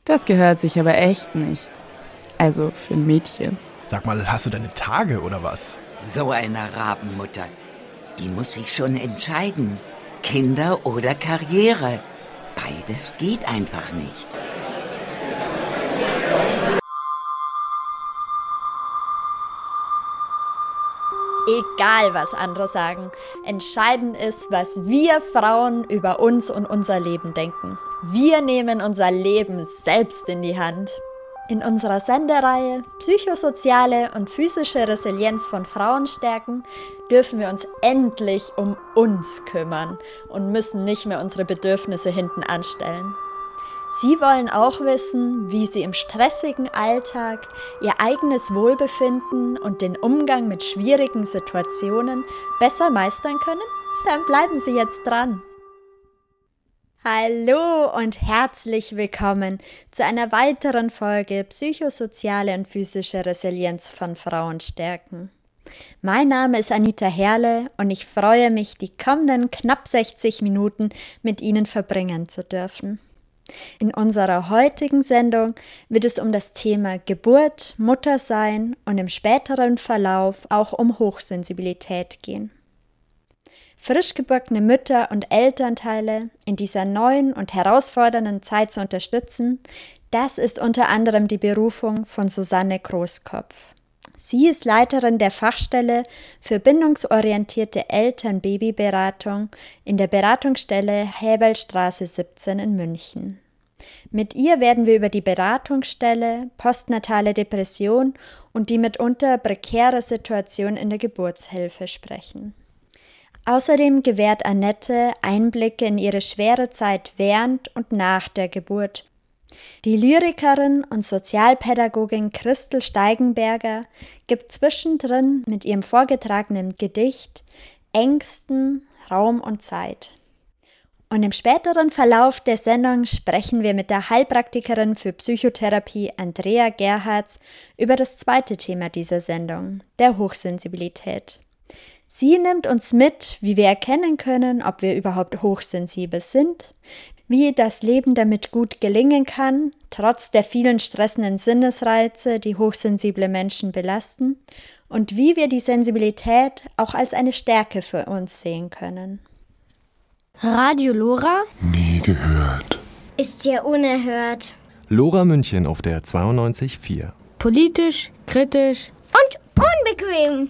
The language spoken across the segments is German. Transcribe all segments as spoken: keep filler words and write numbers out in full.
Das gehört sich aber echt nicht. Also für ein Mädchen. Sag mal, hast du deine Tage oder was? So eine Rabenmutter. Die muss sich schon entscheiden. Kinder oder Karriere. Beides geht einfach nicht. Egal, was andere sagen. Entscheidend ist, was wir Frauen über uns und unser Leben denken. Wir nehmen unser Leben selbst in die Hand. In unserer Sendereihe Psychosoziale und physische Resilienz von Frauen stärken, dürfen wir uns endlich um uns kümmern und müssen nicht mehr unsere Bedürfnisse hinten anstellen. Sie wollen auch wissen, wie Sie im stressigen Alltag Ihr eigenes Wohlbefinden und den Umgang mit schwierigen Situationen besser meistern können? Dann bleiben Sie jetzt dran. Hallo und herzlich willkommen zu einer weiteren Folge Psychosoziale und physische Resilienz von Frauen stärken. Mein Name ist Anita Herle und ich freue mich, die kommenden knapp sechzig Minuten mit Ihnen verbringen zu dürfen. In unserer heutigen Sendung wird es um das Thema Geburt, Muttersein und im späteren Verlauf auch um Hochsensibilität gehen. Frisch gebackene Mütter und Elternteile in dieser neuen und herausfordernden Zeit zu unterstützen, das ist unter anderem die Berufung von Susanne Großkopf. Sie ist Leiterin der Fachstelle für bindungsorientierte Eltern-Baby-Beratung in der Beratungsstelle Häberlstraße siebzehn in München. Mit ihr werden wir über die Beratungsstelle, postnatale Depression und die mitunter prekäre Situation in der Geburtshilfe sprechen. Außerdem gewährt Annette Einblicke in ihre schwere Zeit während und nach der Geburt. Die Lyrikerin und Sozialpädagogin Christel Steigenberger gibt zwischendrin mit ihrem vorgetragenen Gedicht Ängsten Raum und Zeit. Und im späteren Verlauf der Sendung sprechen wir mit der Heilpraktikerin für Psychotherapie Andrea Gerhards über das zweite Thema dieser Sendung, der Hochsensibilität. Sie nimmt uns mit, wie wir erkennen können, ob wir überhaupt hochsensibel sind, wie das Leben damit gut gelingen kann, trotz der vielen stressenden Sinnesreize, die hochsensible Menschen belasten, und wie wir die Sensibilität auch als eine Stärke für uns sehen können. Radio Lora? Nie gehört. Ist ja unerhört. Lora München auf der zweiundneunzig Komma vier. Politisch, kritisch und unbequem.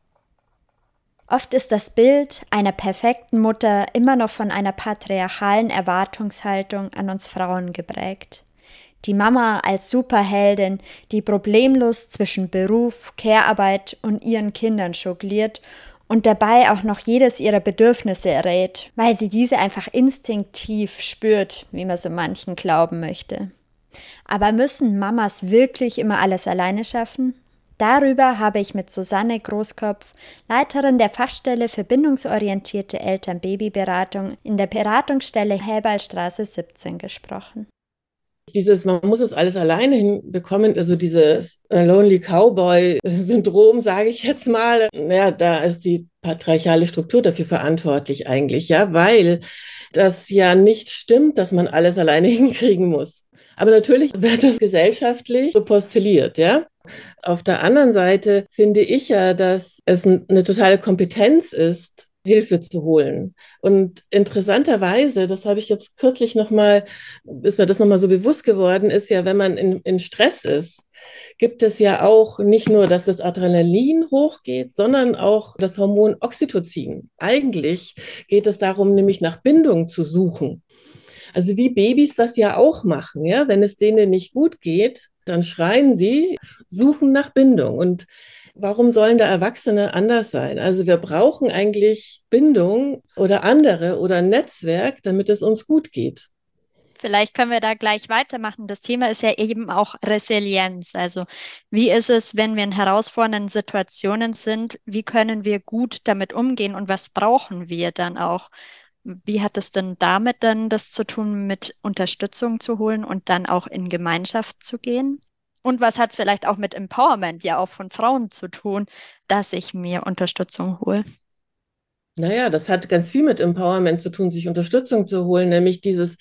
Oft ist das Bild einer perfekten Mutter immer noch von einer patriarchalen Erwartungshaltung an uns Frauen geprägt. Die Mama als Superheldin, die problemlos zwischen Beruf, Care-Arbeit und ihren Kindern jongliert und dabei auch noch jedes ihrer Bedürfnisse errät, weil sie diese einfach instinktiv spürt, wie man so manchen glauben möchte. Aber müssen Mamas wirklich immer alles alleine schaffen? Darüber habe ich mit Susanne Großkopf, Leiterin der Fachstelle für bindungsorientierte Eltern-Baby-Beratung in der Beratungsstelle Häberlstraße siebzehn gesprochen. Dieses, man muss es alles alleine hinbekommen, also dieses Lonely Cowboy-Syndrom, sage ich jetzt mal, ja, da ist die patriarchale Struktur dafür verantwortlich eigentlich, ja, weil das ja nicht stimmt, dass man alles alleine hinkriegen muss. Aber natürlich wird das gesellschaftlich so postuliert, ja. Auf der anderen Seite finde ich ja, dass es eine totale Kompetenz ist, Hilfe zu holen. Und interessanterweise, das habe ich jetzt kürzlich nochmal, ist mir das nochmal so bewusst geworden, ist ja, wenn man in, in Stress ist, gibt es ja auch nicht nur, dass das Adrenalin hochgeht, sondern auch das Hormon Oxytocin. Eigentlich geht es darum, nämlich nach Bindung zu suchen. Also wie Babys das ja auch machen, ja, wenn es denen nicht gut geht, dann schreien sie, suchen nach Bindung. Und warum sollen da Erwachsene anders sein? Also wir brauchen eigentlich Bindung oder andere oder ein Netzwerk, damit es uns gut geht. Vielleicht können wir da gleich weitermachen. Das Thema ist ja eben auch Resilienz. Also wie ist es, wenn wir in herausfordernden Situationen sind? Wie können wir gut damit umgehen und was brauchen wir dann auch? Wie hat es denn damit dann das zu tun, mit Unterstützung zu holen und dann auch in Gemeinschaft zu gehen? Und was hat es vielleicht auch mit Empowerment ja auch von Frauen zu tun, dass ich mir Unterstützung hole? Naja, das hat ganz viel mit Empowerment zu tun, sich Unterstützung zu holen, nämlich dieses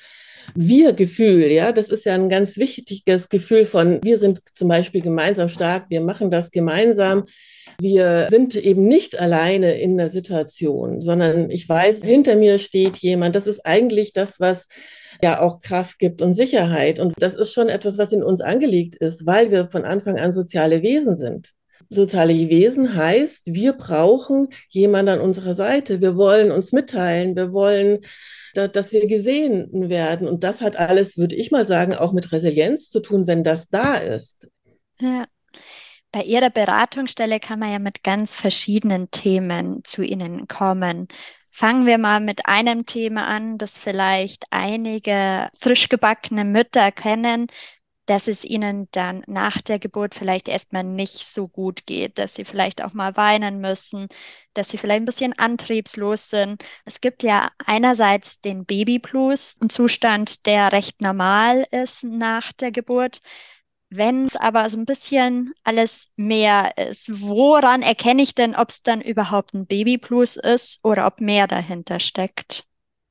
Wir-Gefühl, ja, das ist ja ein ganz wichtiges Gefühl von, wir sind zum Beispiel gemeinsam stark, wir machen das gemeinsam. Wir sind eben nicht alleine in der Situation, sondern ich weiß, hinter mir steht jemand. Das ist eigentlich das, was ja auch Kraft gibt und Sicherheit. Und das ist schon etwas, was in uns angelegt ist, weil wir von Anfang an soziale Wesen sind. Soziale Wesen heißt, wir brauchen jemanden an unserer Seite. Wir wollen uns mitteilen, wir wollen, dass wir gesehen werden. Und das hat alles, würde ich mal sagen, auch mit Resilienz zu tun, wenn das da ist. Ja. Bei Ihrer Beratungsstelle kann man ja mit ganz verschiedenen Themen zu Ihnen kommen. Fangen wir mal mit einem Thema an, das vielleicht einige frisch gebackene Mütter kennen, dass es ihnen dann nach der Geburt vielleicht erstmal nicht so gut geht, dass sie vielleicht auch mal weinen müssen, dass sie vielleicht ein bisschen antriebslos sind. Es gibt ja einerseits den Baby-Blues, ein Zustand, der recht normal ist nach der Geburt. Wenn es aber so ein bisschen alles mehr ist, woran erkenne ich denn, ob es dann überhaupt ein Baby-Blues ist oder ob mehr dahinter steckt?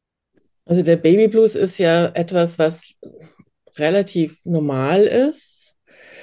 Also der Baby-Blues ist ja etwas, was relativ normal ist.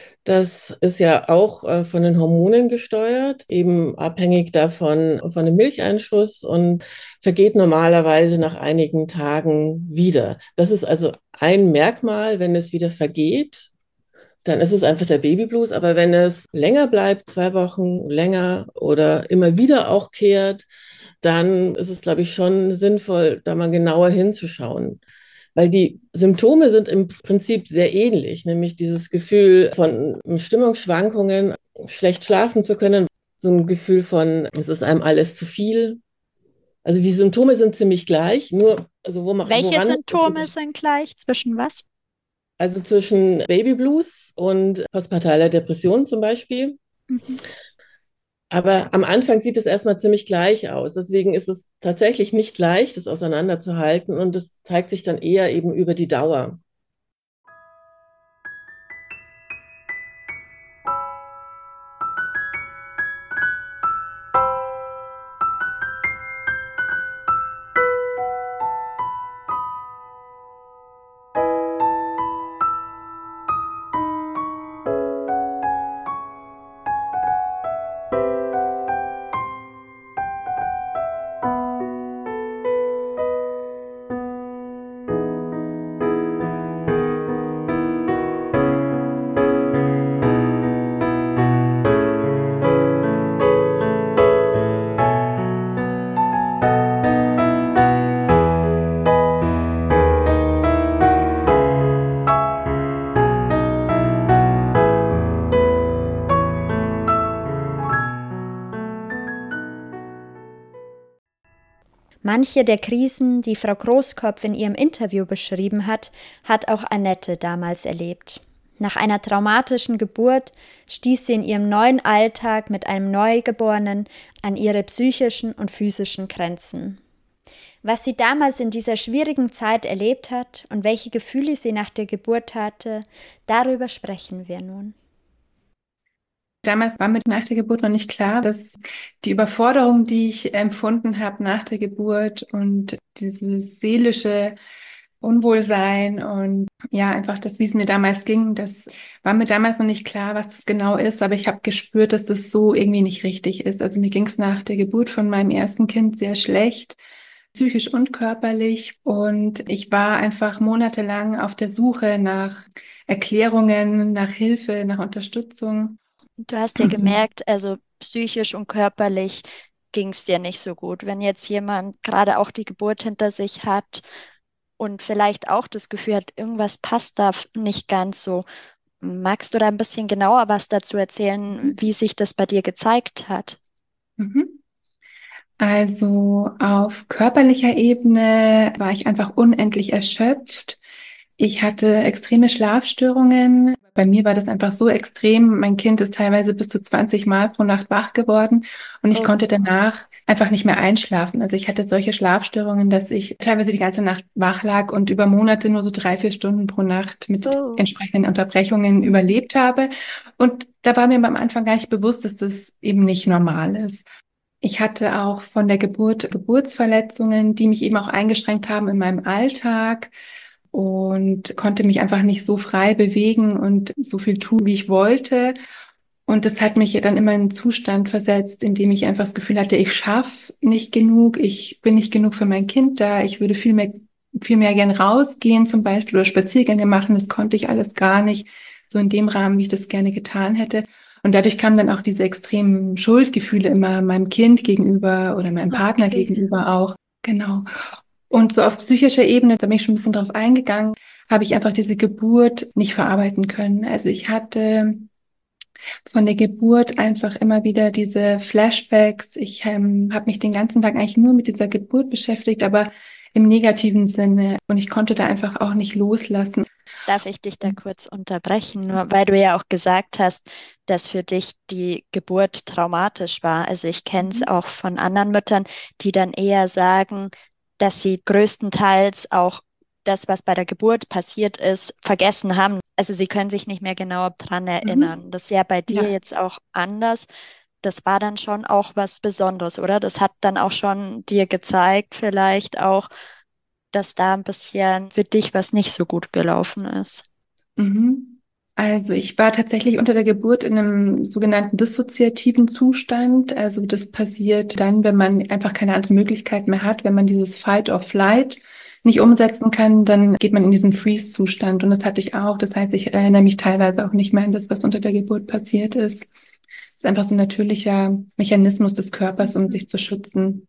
Das ist ja auch äh, von den Hormonen gesteuert, eben abhängig davon von dem Milcheinschuss und vergeht normalerweise nach einigen Tagen wieder. Das ist also ein Merkmal, wenn es wieder vergeht, dann ist es einfach der Babyblues. Aber wenn es länger bleibt, zwei Wochen länger oder immer wieder auch kehrt, dann ist es, glaube ich, schon sinnvoll, da mal genauer hinzuschauen. Weil die Symptome sind im Prinzip sehr ähnlich, nämlich dieses Gefühl von Stimmungsschwankungen, schlecht schlafen zu können, so ein Gefühl von, es ist einem alles zu viel. Also die Symptome sind ziemlich gleich, nur also wo man Welche woran Symptome sind gleich? Zwischen was? Also zwischen Babyblues und postpartaler Depression zum Beispiel. Mhm. Aber am Anfang sieht es erstmal ziemlich gleich aus. Deswegen ist es tatsächlich nicht leicht, das auseinanderzuhalten. Und das zeigt sich dann eher eben über die Dauer. Manche der Krisen, die Frau Großkopf in ihrem Interview beschrieben hat, hat auch Annette damals erlebt. Nach einer traumatischen Geburt stieß sie in ihrem neuen Alltag mit einem Neugeborenen an ihre psychischen und physischen Grenzen. Was sie damals in dieser schwierigen Zeit erlebt hat und welche Gefühle sie nach der Geburt hatte, darüber sprechen wir nun. Damals war mir nach der Geburt noch nicht klar, dass die Überforderung, die ich empfunden habe nach der Geburt und dieses seelische Unwohlsein und ja, einfach das, wie es mir damals ging, das war mir damals noch nicht klar, was das genau ist, aber ich habe gespürt, dass das so irgendwie nicht richtig ist. Also mir ging es nach der Geburt von meinem ersten Kind sehr schlecht, psychisch und körperlich, und ich war einfach monatelang auf der Suche nach Erklärungen, nach Hilfe, nach Unterstützung. Du hast ja gemerkt, also psychisch und körperlich ging es dir nicht so gut. Wenn jetzt jemand gerade auch die Geburt hinter sich hat und vielleicht auch das Gefühl hat, irgendwas passt da nicht ganz so, magst du da ein bisschen genauer was dazu erzählen, wie sich das bei dir gezeigt hat? Also auf körperlicher Ebene war ich einfach unendlich erschöpft. Ich hatte extreme Schlafstörungen. Bei mir war das einfach so extrem. Mein Kind ist teilweise bis zu zwanzig Mal pro Nacht wach geworden und ich Oh. konnte danach einfach nicht mehr einschlafen. Also ich hatte solche Schlafstörungen, dass ich teilweise die ganze Nacht wach lag und über Monate nur so drei, vier Stunden pro Nacht mit Oh. entsprechenden Unterbrechungen überlebt habe. Und da war mir am Anfang gar nicht bewusst, dass das eben nicht normal ist. Ich hatte auch von der Geburt Geburtsverletzungen, die mich eben auch eingeschränkt haben in meinem Alltag. und konnte mich einfach nicht so frei bewegen und so viel tun, wie ich wollte. Und das hat mich dann immer in einen Zustand versetzt, in dem ich einfach das Gefühl hatte, ich schaffe nicht genug, ich bin nicht genug für mein Kind da, ich würde viel mehr, viel mehr gern rausgehen zum Beispiel oder Spaziergänge machen, das konnte ich alles gar nicht, so in dem Rahmen, wie ich das gerne getan hätte. Und dadurch kamen dann auch diese extremen Schuldgefühle immer meinem Kind gegenüber oder meinem Partner Okay. gegenüber auch. Genau. Und so auf psychischer Ebene, da bin ich schon ein bisschen drauf eingegangen, habe ich einfach diese Geburt nicht verarbeiten können. Also ich hatte von der Geburt einfach immer wieder diese Flashbacks. Ich ähm, habe mich den ganzen Tag eigentlich nur mit dieser Geburt beschäftigt, aber im negativen Sinne. Und ich konnte da einfach auch nicht loslassen. Darf ich dich da kurz unterbrechen? Nur weil du ja auch gesagt hast, dass für dich die Geburt traumatisch war. Also ich kenne es auch von anderen Müttern, die dann eher sagen, dass sie größtenteils auch das, was bei der Geburt passiert ist, vergessen haben. Also sie können sich nicht mehr genau dran erinnern. Mhm. Das ist ja bei dir Ja. jetzt auch anders. Das war dann schon auch was Besonderes, oder? Das hat dann auch schon dir gezeigt, vielleicht auch, dass da ein bisschen für dich was nicht so gut gelaufen ist. Mhm. Also ich war tatsächlich unter der Geburt in einem sogenannten dissoziativen Zustand. Also das passiert dann, wenn man einfach keine andere Möglichkeit mehr hat, wenn man dieses Fight or Flight nicht umsetzen kann, dann geht man in diesen Freeze-Zustand. Und das hatte ich auch. Das heißt, ich erinnere mich teilweise auch nicht mehr an das, was unter der Geburt passiert ist. Es ist einfach so ein natürlicher Mechanismus des Körpers, um sich zu schützen.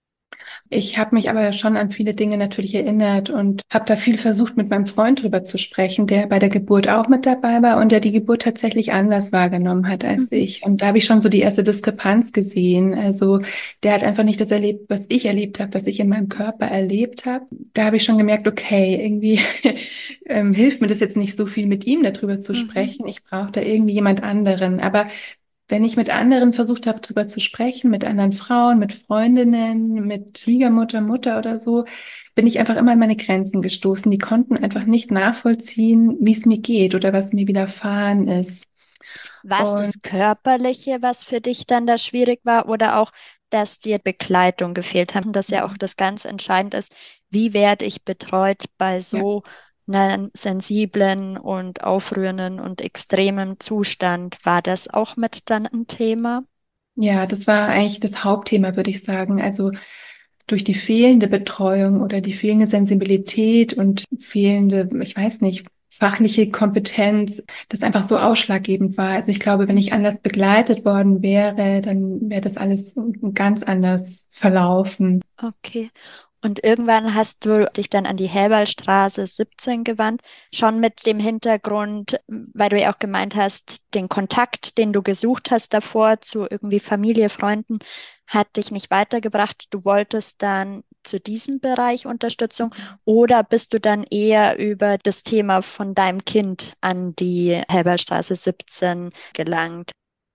Ich habe mich aber schon an viele Dinge natürlich erinnert und habe da viel versucht, mit meinem Freund drüber zu sprechen, der bei der Geburt auch mit dabei war und der die Geburt tatsächlich anders wahrgenommen hat als Mhm. ich. Und da habe ich schon so die erste Diskrepanz gesehen. Also der hat einfach nicht das erlebt, was ich erlebt habe, was ich in meinem Körper erlebt habe. Da habe ich schon gemerkt, okay, irgendwie ähm, hilft mir das jetzt nicht so viel, mit ihm darüber zu Mhm. sprechen. Ich brauche da irgendwie jemand anderen. Aber wenn ich mit anderen versucht habe, darüber zu sprechen, mit anderen Frauen, mit Freundinnen, mit Schwiegermutter, Mutter oder so, bin ich einfach immer an meine Grenzen gestoßen. Die konnten einfach nicht nachvollziehen, wie es mir geht oder was mir widerfahren ist. War es Und das Körperliche, was für dich dann da schwierig war, oder auch, dass dir Begleitung gefehlt hat? Und das ja auch das ganz Entscheidende ist, wie werde ich betreut bei ja, so einem sensiblen und aufrührenden und extremen Zustand? War das auch mit dann ein Thema? ja, das war eigentlich das Hauptthema, würde ich sagen. Also durch die fehlende Betreuung oder die fehlende Sensibilität und fehlende, ich weiß nicht, fachliche Kompetenz, das einfach so ausschlaggebend war. Also ich glaube, wenn ich anders begleitet worden wäre, dann wäre das alles ganz anders verlaufen. Okay. Und irgendwann hast du dich dann an die Helberstraße siebzehn gewandt, schon mit dem Hintergrund, weil du ja auch gemeint hast, den Kontakt, den du gesucht hast davor zu irgendwie Familie, Freunden, hat dich nicht weitergebracht. Du wolltest dann zu diesem Bereich Unterstützung, oder bist du dann eher über das Thema von deinem Kind an die Helberstraße siebzehn gelangt?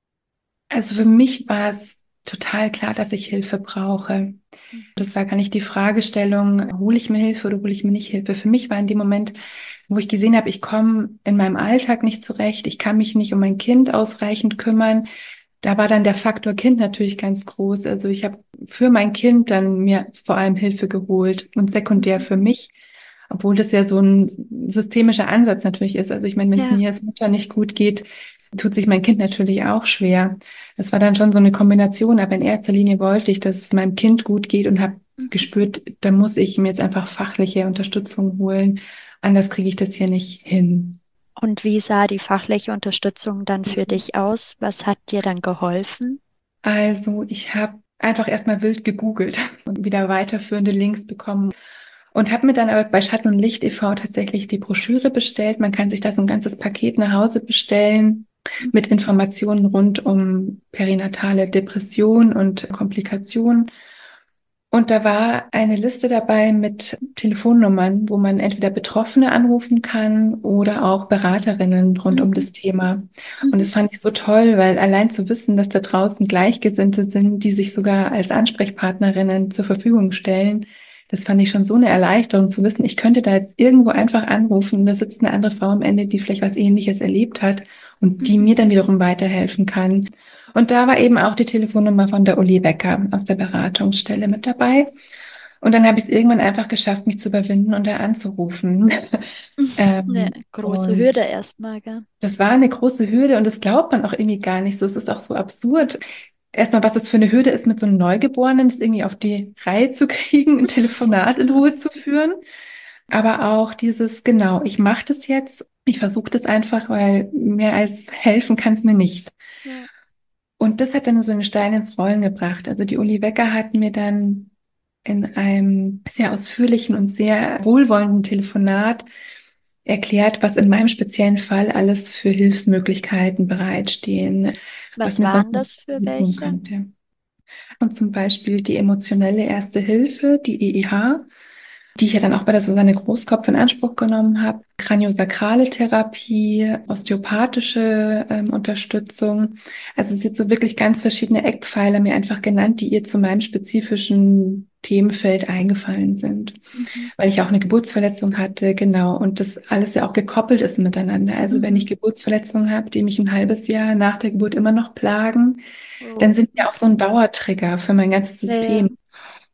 Also für mich war es total klar, dass ich Hilfe brauche. Das war gar nicht die Fragestellung, hole ich mir Hilfe oder hole ich mir nicht Hilfe. Für mich war in dem Moment, wo ich gesehen habe, ich komme in meinem Alltag nicht zurecht, ich kann mich nicht um mein Kind ausreichend kümmern, da war dann der Faktor Kind natürlich ganz groß. Also ich habe für mein Kind dann mir vor allem Hilfe geholt und sekundär für mich, obwohl das ja so ein systemischer Ansatz natürlich ist. Also ich meine, wenn es Ja. mir als Mutter nicht gut geht, tut sich mein Kind natürlich auch schwer. Das war dann schon so eine Kombination, aber in erster Linie wollte ich, dass es meinem Kind gut geht und habe Mhm. gespürt, da muss ich mir jetzt einfach fachliche Unterstützung holen. Anders kriege ich das hier nicht hin. Und wie sah die fachliche Unterstützung dann für dich aus? Was hat dir dann geholfen? Also ich habe einfach erstmal wild gegoogelt und wieder weiterführende Links bekommen und habe mir dann aber bei Schatten und Licht e V tatsächlich die Broschüre bestellt. Man kann sich da so ein ganzes Paket nach Hause bestellen mit Informationen rund um perinatale Depression und Komplikationen. Und da war eine Liste dabei mit Telefonnummern, wo man entweder Betroffene anrufen kann oder auch Beraterinnen rund um Mhm. das Thema. Und Mhm. das fand ich so toll, weil allein zu wissen, dass da draußen Gleichgesinnte sind, die sich sogar als Ansprechpartnerinnen zur Verfügung stellen, das fand ich schon so eine Erleichterung zu wissen, ich könnte da jetzt irgendwo einfach anrufen, da sitzt eine andere Frau am Ende, die vielleicht was Ähnliches erlebt hat und die Mhm. mir dann wiederum weiterhelfen kann. Und da war eben auch die Telefonnummer von der Uli Becker aus der Beratungsstelle mit dabei. Und dann habe ich es irgendwann einfach geschafft, mich zu überwinden und da anzurufen. Eine ähm, große Hürde und erstmal, gell? das war eine große Hürde und das glaubt man auch irgendwie gar nicht so. Es ist auch so absurd. Erstmal, was das für eine Hürde ist, mit so einem Neugeborenen, das irgendwie auf die Reihe zu kriegen, ein Telefonat in Ruhe zu führen. Aber auch dieses, genau, ich mache das jetzt, ich versuche das einfach, weil mehr als helfen kann es mir nicht. Ja. Und das hat dann so einen Stein ins Rollen gebracht. Also die Uli Wecker hat mir dann in einem sehr ausführlichen und sehr wohlwollenden Telefonat erklärt, was in meinem speziellen Fall alles für Hilfsmöglichkeiten bereitstehen, was Was mir sonst waren noch das für tun welche? könnte. Und zum Beispiel die emotionelle Erste Hilfe, die E E H, die ich ja dann auch bei der Susanne Großkopf in Anspruch genommen habe. Kraniosakrale Therapie, osteopathische ähm, Unterstützung. Also sie hat so wirklich ganz verschiedene Eckpfeiler mir einfach genannt, die ihr zu meinem spezifischen Themenfeld eingefallen sind. Mhm. Weil ich auch eine Geburtsverletzung hatte, genau. Und das alles ja auch gekoppelt ist miteinander. Also wenn ich Mhm. Geburtsverletzungen habe, die mich ein halbes Jahr nach der Geburt immer noch plagen, dann Oh. sind die auch so ein Dauertrigger für mein ganzes Ja, ja. System.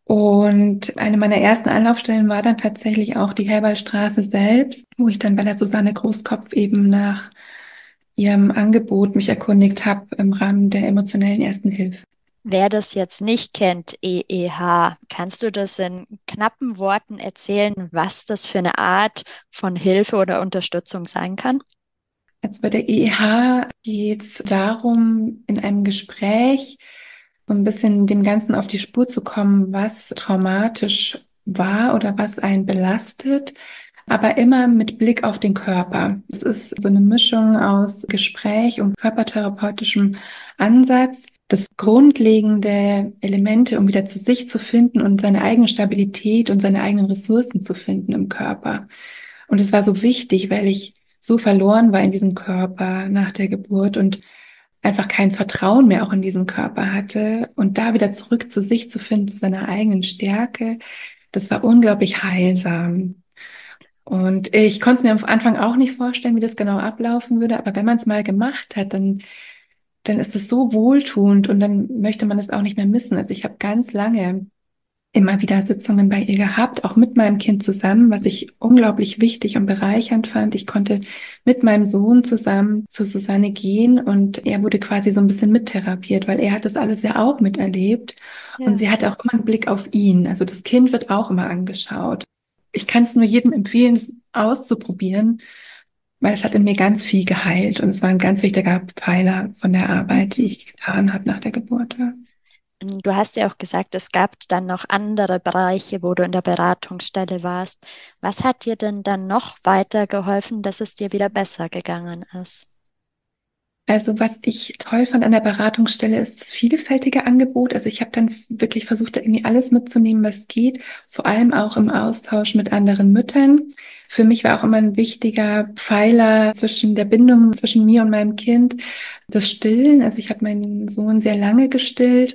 Und eine meiner ersten Anlaufstellen war dann tatsächlich auch die Herwaldstraße selbst, wo ich dann bei der Susanne Großkopf eben nach ihrem Angebot mich erkundigt habe im Rahmen der emotionellen Ersten Hilfe. Wer das jetzt nicht kennt, E E H, kannst du das in knappen Worten erzählen, was das für eine Art von Hilfe oder Unterstützung sein kann? Also bei der E E H geht es darum, in einem Gespräch so ein bisschen dem Ganzen auf die Spur zu kommen, was traumatisch war oder was einen belastet, aber immer mit Blick auf den Körper. Es ist so eine Mischung aus Gespräch und körpertherapeutischem Ansatz. Das grundlegende Elemente, um wieder zu sich zu finden und seine eigene Stabilität und seine eigenen Ressourcen zu finden im Körper. Und es war so wichtig, weil ich so verloren war in diesem Körper nach der Geburt und einfach kein Vertrauen mehr auch in diesen Körper hatte und da wieder zurück zu sich zu finden, zu seiner eigenen Stärke, das war unglaublich heilsam. Und ich konnte es mir am Anfang auch nicht vorstellen, wie das genau ablaufen würde, aber wenn man es mal gemacht hat, dann, dann ist es so wohltuend und dann möchte man es auch nicht mehr missen. Also ich habe ganz lange immer wieder Sitzungen bei ihr gehabt, auch mit meinem Kind zusammen, was ich unglaublich wichtig und bereichernd fand. Ich konnte mit meinem Sohn zusammen zu Susanne gehen und er wurde quasi so ein bisschen mittherapiert, weil er hat das alles ja auch miterlebt und Ja. sie hat auch immer einen Blick auf ihn. Also das Kind wird auch immer angeschaut. Ich kann es nur jedem empfehlen, es auszuprobieren, weil es hat in mir ganz viel geheilt und es war ein ganz wichtiger Pfeiler von der Arbeit, die Mhm. ich getan habe nach der Geburt. Ja. Du hast ja auch gesagt, es gab dann noch andere Bereiche, wo du in der Beratungsstelle warst. Was hat dir denn dann noch weitergeholfen, dass es dir wieder besser gegangen ist? Also was ich toll fand an der Beratungsstelle ist das vielfältige Angebot. Also ich habe dann f- wirklich versucht, da irgendwie alles mitzunehmen, was geht, vor allem auch im Austausch mit anderen Müttern. Für mich war auch immer ein wichtiger Pfeiler zwischen der Bindung zwischen mir und meinem Kind das Stillen. Also ich habe meinen Sohn sehr lange gestillt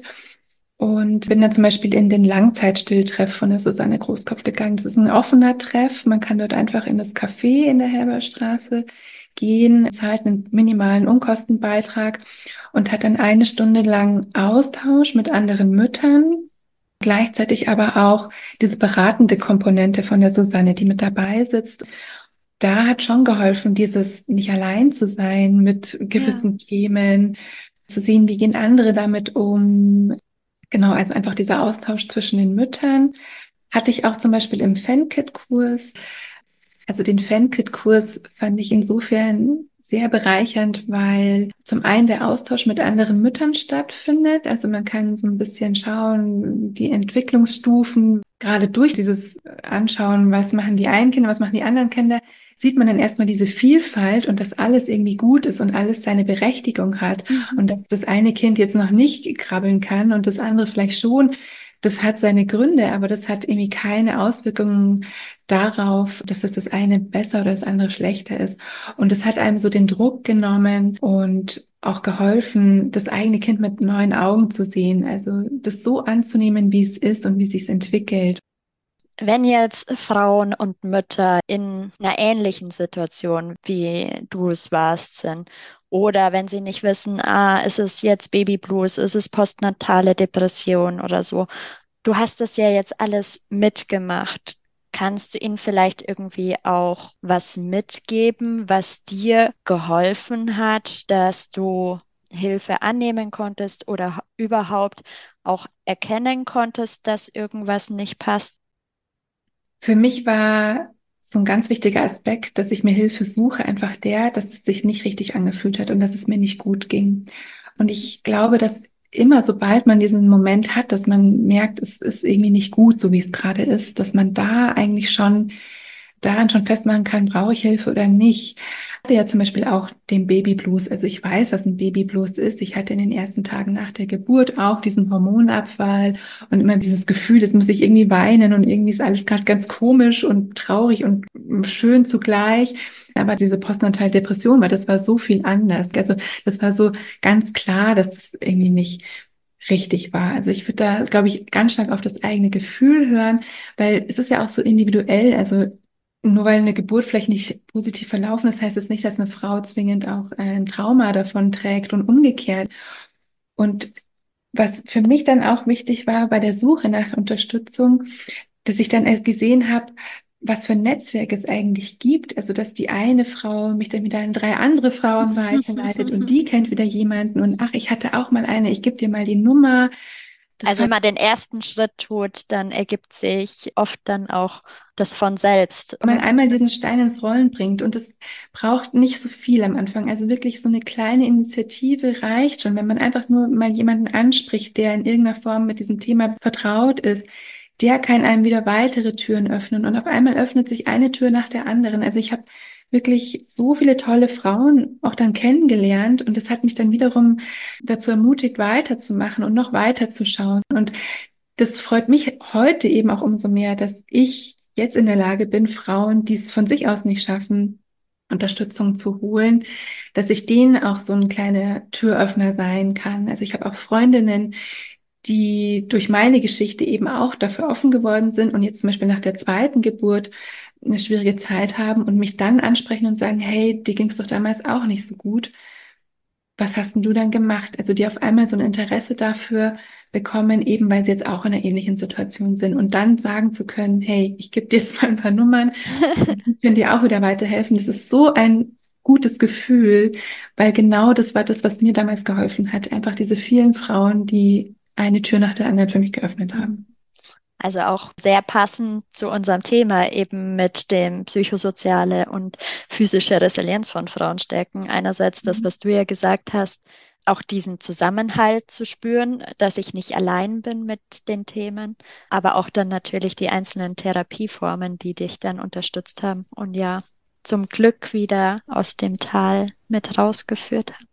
und bin dann zum Beispiel in den Langzeitstilltreff von der Susanne Großkopf gegangen. Das ist ein offener Treff. Man kann dort einfach in das Café in der Herberstraße gehen, zahlt einen minimalen Unkostenbeitrag und hat dann eine Stunde lang Austausch mit anderen Müttern. Gleichzeitig aber auch diese beratende Komponente von der Susanne, die mit dabei sitzt. Da hat schon geholfen, dieses nicht allein zu sein mit gewissen Themen, zu sehen, wie gehen andere damit um. Genau, also einfach dieser Austausch zwischen den Müttern hatte ich auch zum Beispiel im Fan-Kit-Kurs. Also den Fan-Kit-Kurs fand ich insofern sehr bereichernd, weil zum einen der Austausch mit anderen Müttern stattfindet. Also man kann so ein bisschen schauen, die Entwicklungsstufen, gerade durch dieses Anschauen, was machen die einen Kinder, was machen die anderen Kinder, sieht man dann erstmal diese Vielfalt und dass alles irgendwie gut ist und alles seine Berechtigung hat Mhm. und dass das eine Kind jetzt noch nicht krabbeln kann und das andere vielleicht schon. Das hat seine Gründe, aber das hat irgendwie keine Auswirkungen darauf, dass es das eine besser oder das andere schlechter ist. Und es hat einem so den Druck genommen und auch geholfen, das eigene Kind mit neuen Augen zu sehen. Also das so anzunehmen, wie es ist und wie es sich entwickelt. Wenn jetzt Frauen und Mütter in einer ähnlichen Situation, wie du es warst, sind, oder wenn sie nicht wissen, ah, ist es jetzt Baby Blues, ist es postnatale Depression oder so, Du hast das ja jetzt alles mitgemacht. Kannst du ihnen vielleicht irgendwie auch was mitgeben, was dir geholfen hat, dass du Hilfe annehmen konntest oder überhaupt auch erkennen konntest, dass irgendwas nicht passt? Für mich war so ein ganz wichtiger Aspekt, dass ich mir Hilfe suche, einfach der, dass es sich nicht richtig angefühlt hat und dass es mir nicht gut ging. Und ich glaube, dass immer, sobald man diesen Moment hat, dass man merkt, es ist irgendwie nicht gut, so wie es gerade ist, dass man da eigentlich schon daran schon festmachen kann, brauche ich Hilfe oder nicht. Ich hatte ja zum Beispiel auch den Babyblues. Also ich weiß, was ein Babyblues ist. Ich hatte in den ersten Tagen nach der Geburt auch diesen Hormonabfall und immer dieses Gefühl, jetzt muss ich irgendwie weinen und irgendwie ist alles gerade ganz komisch und traurig und schön zugleich. Aber diese Postnatal-Depression war, das war so viel anders. Also das war so ganz klar, dass das irgendwie nicht richtig war. Also ich würde da, glaube ich, ganz stark auf das eigene Gefühl hören, weil es ist ja auch so individuell. Also nur weil eine Geburt vielleicht nicht positiv verlaufen ist, heißt es nicht, dass eine Frau zwingend auch ein Trauma davon trägt und umgekehrt. Und was für mich dann auch wichtig war bei der Suche nach Unterstützung, dass ich dann erst gesehen habe, was für ein Netzwerk es eigentlich gibt. Also, dass die eine Frau mich dann wieder an drei andere Frauen weiterleitet und die kennt wieder jemanden und ach, ich hatte auch mal eine, ich gebe dir mal die Nummer. Das also wenn man den ersten Schritt tut, dann ergibt sich oft dann auch das von selbst. Wenn man einmal diesen Stein ins Rollen bringt und es braucht nicht so viel am Anfang, also wirklich so eine kleine Initiative reicht schon, wenn man einfach nur mal jemanden anspricht, der in irgendeiner Form mit diesem Thema vertraut ist, der kann einem wieder weitere Türen öffnen und auf einmal öffnet sich eine Tür nach der anderen. Also ich habe wirklich so viele tolle Frauen auch dann kennengelernt und das hat mich dann wiederum dazu ermutigt, weiterzumachen und noch weiter zu schauen. Und das freut mich heute eben auch umso mehr, dass ich jetzt in der Lage bin, Frauen, die es von sich aus nicht schaffen, Unterstützung zu holen, dass ich denen auch so ein kleiner Türöffner sein kann. Also ich habe auch Freundinnen, die durch meine Geschichte eben auch dafür offen geworden sind und jetzt zum Beispiel nach der zweiten Geburt eine schwierige Zeit haben und mich dann ansprechen und sagen, hey, dir ging es doch damals auch nicht so gut. Was hast denn du dann gemacht? Also die auf einmal so ein Interesse dafür bekommen, eben weil sie jetzt auch in einer ähnlichen Situation sind und dann sagen zu können, hey, ich gebe dir jetzt mal ein paar Nummern und die können dir auch wieder weiterhelfen. Das ist so ein gutes Gefühl, weil genau das war das, was mir damals geholfen hat. Einfach diese vielen Frauen, die eine Tür nach der anderen für mich geöffnet haben. Also auch sehr passend zu unserem Thema eben mit dem psychosoziale und physische Resilienz von Frauen stärken. Einerseits das, was du ja gesagt hast, auch diesen Zusammenhalt zu spüren, dass ich nicht allein bin mit den Themen, aber auch dann natürlich die einzelnen Therapieformen, die dich dann unterstützt haben und ja zum Glück wieder aus dem Tal mit rausgeführt haben.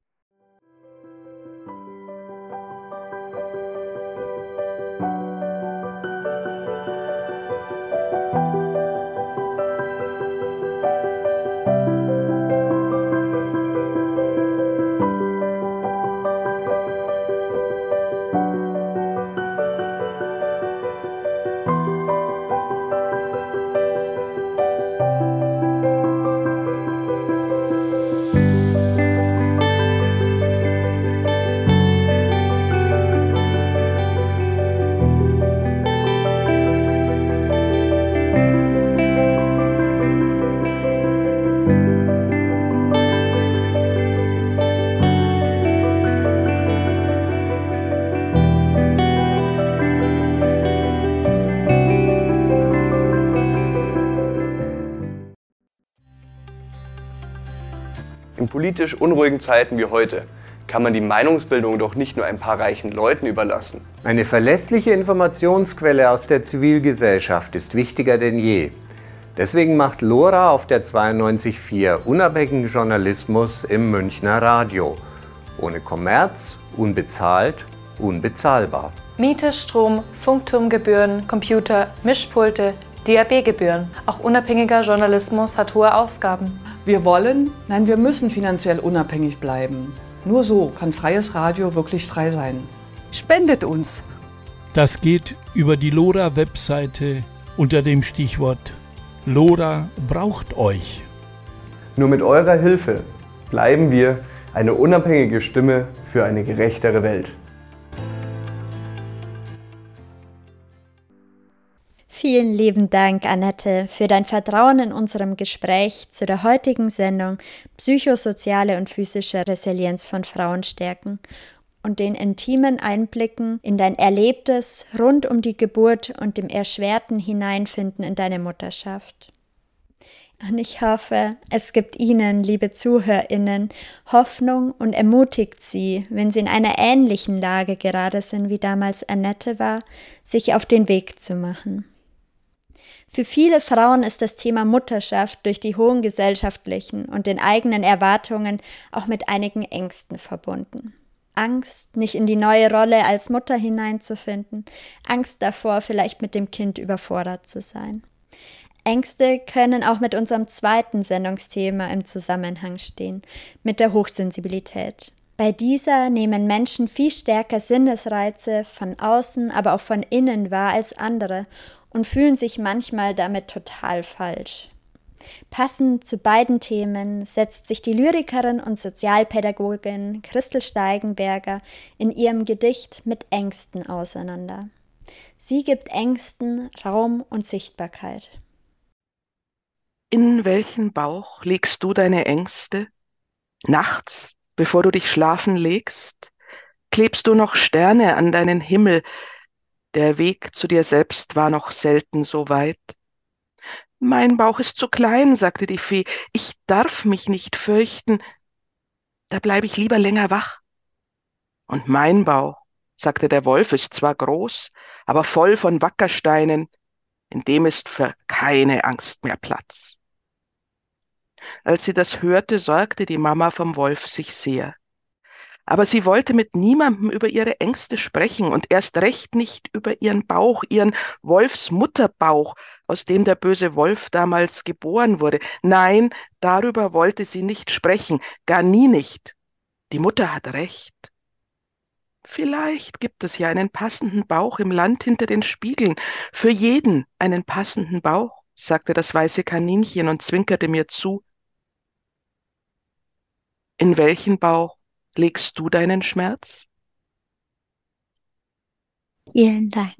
In politisch unruhigen Zeiten wie heute kann man die Meinungsbildung doch nicht nur ein paar reichen Leuten überlassen. Eine verlässliche Informationsquelle aus der Zivilgesellschaft ist wichtiger denn je. Deswegen macht Lora auf der zweiundneunzig Komma vier unabhängigen Journalismus im Münchner Radio. Ohne Kommerz, unbezahlt, unbezahlbar. Miete, Strom, Funkturmgebühren, Computer, Mischpulte, D A B-Gebühren. Auch unabhängiger Journalismus hat hohe Ausgaben. Wir wollen, nein, wir müssen finanziell unabhängig bleiben. Nur so kann freies Radio wirklich frei sein. Spendet uns! Das geht über die Lora-Webseite unter dem Stichwort Lora braucht euch. Nur mit eurer Hilfe bleiben wir eine unabhängige Stimme für eine gerechtere Welt. Vielen lieben Dank, Annette, für dein Vertrauen in unserem Gespräch zu der heutigen Sendung Psychosoziale und physische Resilienz von Frauen stärken und den intimen Einblicken in dein Erlebtes rund um die Geburt und dem erschwerten Hineinfinden in deine Mutterschaft. Und ich hoffe, es gibt Ihnen, liebe ZuhörerInnen, Hoffnung und ermutigt Sie, wenn Sie in einer ähnlichen Lage gerade sind, wie damals Annette war, sich auf den Weg zu machen. Für viele Frauen ist das Thema Mutterschaft durch die hohen gesellschaftlichen und den eigenen Erwartungen auch mit einigen Ängsten verbunden. Angst, nicht in die neue Rolle als Mutter hineinzufinden, Angst davor, vielleicht mit dem Kind überfordert zu sein. Ängste können auch mit unserem zweiten Sendungsthema im Zusammenhang stehen, mit der Hochsensibilität. Bei dieser nehmen Menschen viel stärker Sinnesreize von außen, aber auch von innen wahr als andere und fühlen sich manchmal damit total falsch. Passend zu beiden Themen setzt sich die Lyrikerin und Sozialpädagogin Christel Steigenberger in ihrem Gedicht mit Ängsten auseinander. Sie gibt Ängsten Raum und Sichtbarkeit. In welchen Bauch legst du deine Ängste? Nachts, bevor du dich schlafen legst, klebst du noch Sterne an deinen Himmel. Der Weg zu dir selbst war noch selten so weit. Mein Bauch ist zu klein, sagte die Fee, ich darf mich nicht fürchten, da bleibe ich lieber länger wach. Und mein Bauch, sagte der Wolf, ist zwar groß, aber voll von Wackersteinen, in dem ist für keine Angst mehr Platz. Als sie das hörte, sorgte die Mama vom Wolf sich sehr. Aber sie wollte mit niemandem über ihre Ängste sprechen und erst recht nicht über ihren Bauch, ihren Wolfsmutterbauch, aus dem der böse Wolf damals geboren wurde. Nein, darüber wollte sie nicht sprechen, gar nie nicht. Die Mutter hat recht. Vielleicht gibt es ja einen passenden Bauch im Land hinter den Spiegeln. Für jeden einen passenden Bauch, sagte das weiße Kaninchen und zwinkerte mir zu. In welchen Bauch legst du deinen Schmerz? Vielen Dank.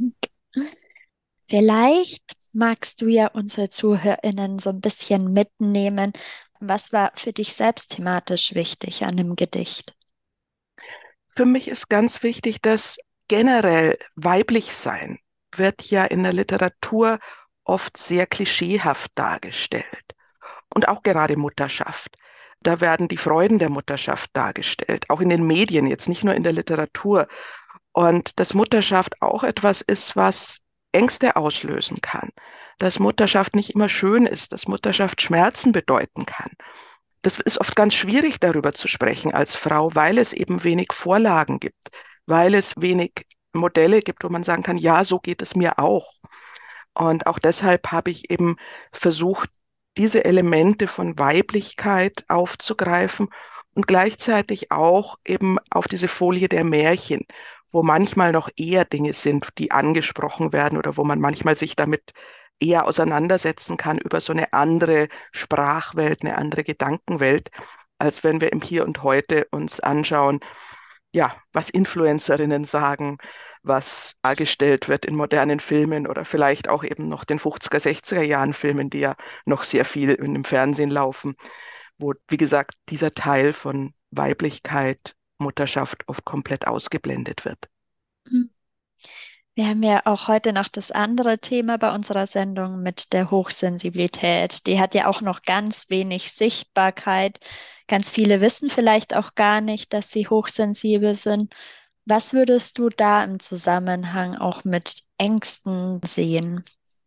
Vielleicht magst du ja unsere ZuhörerInnen so ein bisschen mitnehmen. Was war für dich selbst thematisch wichtig an dem Gedicht? Für mich ist ganz wichtig, dass generell weiblich sein wird ja in der Literatur oft sehr klischeehaft dargestellt. Und auch gerade Mutterschaft. Da werden die Freuden der Mutterschaft dargestellt, auch in den Medien, jetzt nicht nur in der Literatur. Und dass Mutterschaft auch etwas ist, was Ängste auslösen kann. Dass Mutterschaft nicht immer schön ist, dass Mutterschaft Schmerzen bedeuten kann. Das ist oft ganz schwierig, darüber zu sprechen als Frau, weil es eben wenig Vorlagen gibt, weil es wenig Modelle gibt, wo man sagen kann, ja, so geht es mir auch. Und auch deshalb habe ich eben versucht, diese Elemente von Weiblichkeit aufzugreifen und gleichzeitig auch eben auf diese Folie der Märchen, wo manchmal noch eher Dinge sind, die angesprochen werden oder wo man manchmal sich damit eher auseinandersetzen kann über so eine andere Sprachwelt, eine andere Gedankenwelt, als wenn wir im Hier und Heute uns anschauen, ja, was Influencerinnen sagen, was dargestellt wird in modernen Filmen oder vielleicht auch eben noch den fünfziger, sechziger Jahren Filmen, die ja noch sehr viel im Fernsehen laufen, wo, wie gesagt, dieser Teil von Weiblichkeit, Mutterschaft oft komplett ausgeblendet wird. Wir haben ja auch heute noch das andere Thema bei unserer Sendung mit der Hochsensibilität. Die hat ja auch noch ganz wenig Sichtbarkeit. Ganz viele wissen vielleicht auch gar nicht, dass sie hochsensibel sind. Was würdest du da im Zusammenhang auch mit Ängsten sehen?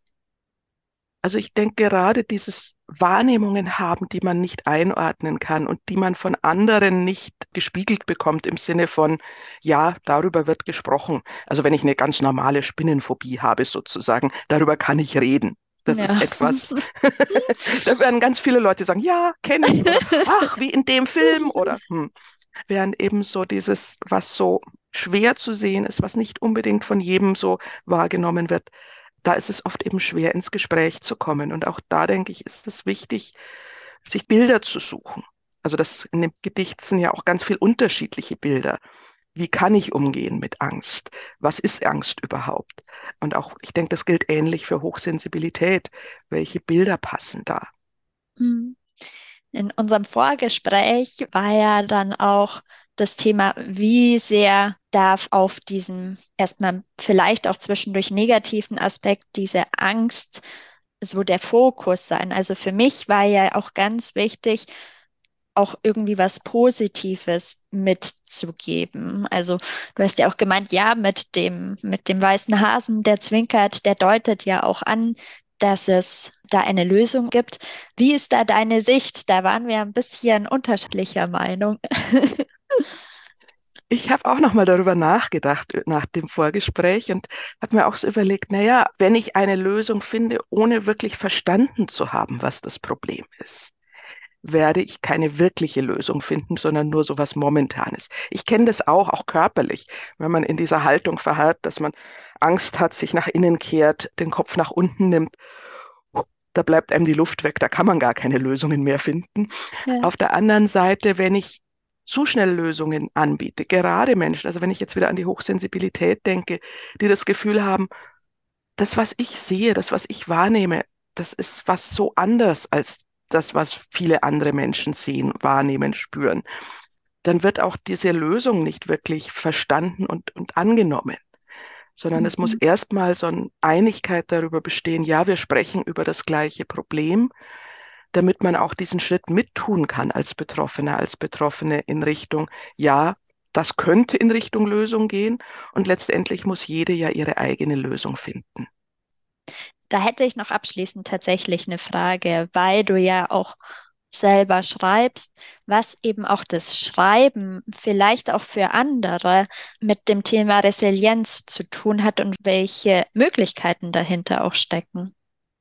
Also ich denke gerade dieses Wahrnehmungen haben, die man nicht einordnen kann und die man von anderen nicht gespiegelt bekommt im Sinne von, ja, darüber wird gesprochen. Also wenn ich eine ganz normale Spinnenphobie habe sozusagen, darüber kann ich reden. Das ja. ist etwas, da werden ganz viele Leute sagen, ja, kenne ich. Oder, ach, wie in dem Film oder hm. Während eben so dieses, was so schwer zu sehen ist, was nicht unbedingt von jedem so wahrgenommen wird, da ist es oft eben schwer, ins Gespräch zu kommen. Und auch da, denke ich, ist es wichtig, sich Bilder zu suchen. Also das in dem Gedicht sind ja auch ganz viel unterschiedliche Bilder, wie kann ich umgehen mit Angst? Was ist Angst überhaupt? Und auch, ich denke, das gilt ähnlich für Hochsensibilität. Welche Bilder passen da? In unserem Vorgespräch war ja dann auch das Thema, wie sehr darf auf diesem erstmal vielleicht auch zwischendurch negativen Aspekt diese Angst so der Fokus sein. Also für mich war ja auch ganz wichtig, auch irgendwie was Positives mitzugeben. Also du hast ja auch gemeint, ja, mit dem, mit dem weißen Hasen, der zwinkert, der deutet ja auch an, dass es da eine Lösung gibt. Wie ist da deine Sicht? Da waren wir ein bisschen unterschiedlicher Meinung. Ich habe auch noch mal darüber nachgedacht nach dem Vorgespräch und habe mir auch so überlegt, naja, wenn ich eine Lösung finde, ohne wirklich verstanden zu haben, was das Problem ist, werde ich keine wirkliche Lösung finden, sondern nur so was Momentanes. Ich kenne das auch, auch körperlich, wenn man in dieser Haltung verharrt, dass man Angst hat, sich nach innen kehrt, den Kopf nach unten nimmt. Da bleibt einem die Luft weg, da kann man gar keine Lösungen mehr finden. Ja. Auf der anderen Seite, wenn ich zu schnell Lösungen anbiete, gerade Menschen, also wenn ich jetzt wieder an die Hochsensibilität denke, die das Gefühl haben, das, was ich sehe, das, was ich wahrnehme, das ist was so anders als das, was viele andere Menschen sehen, wahrnehmen, spüren, dann wird auch diese Lösung nicht wirklich verstanden und, und angenommen, sondern mhm. es muss erstmal so eine Einigkeit darüber bestehen, ja, wir sprechen über das gleiche Problem, damit man auch diesen Schritt mittun kann als Betroffener, als Betroffene in Richtung, ja, das könnte in Richtung Lösung gehen und letztendlich muss jede ja ihre eigene Lösung finden. Da hätte ich noch abschließend tatsächlich eine Frage, weil du ja auch selber schreibst, was eben auch das Schreiben vielleicht auch für andere mit dem Thema Resilienz zu tun hat und welche Möglichkeiten dahinter auch stecken.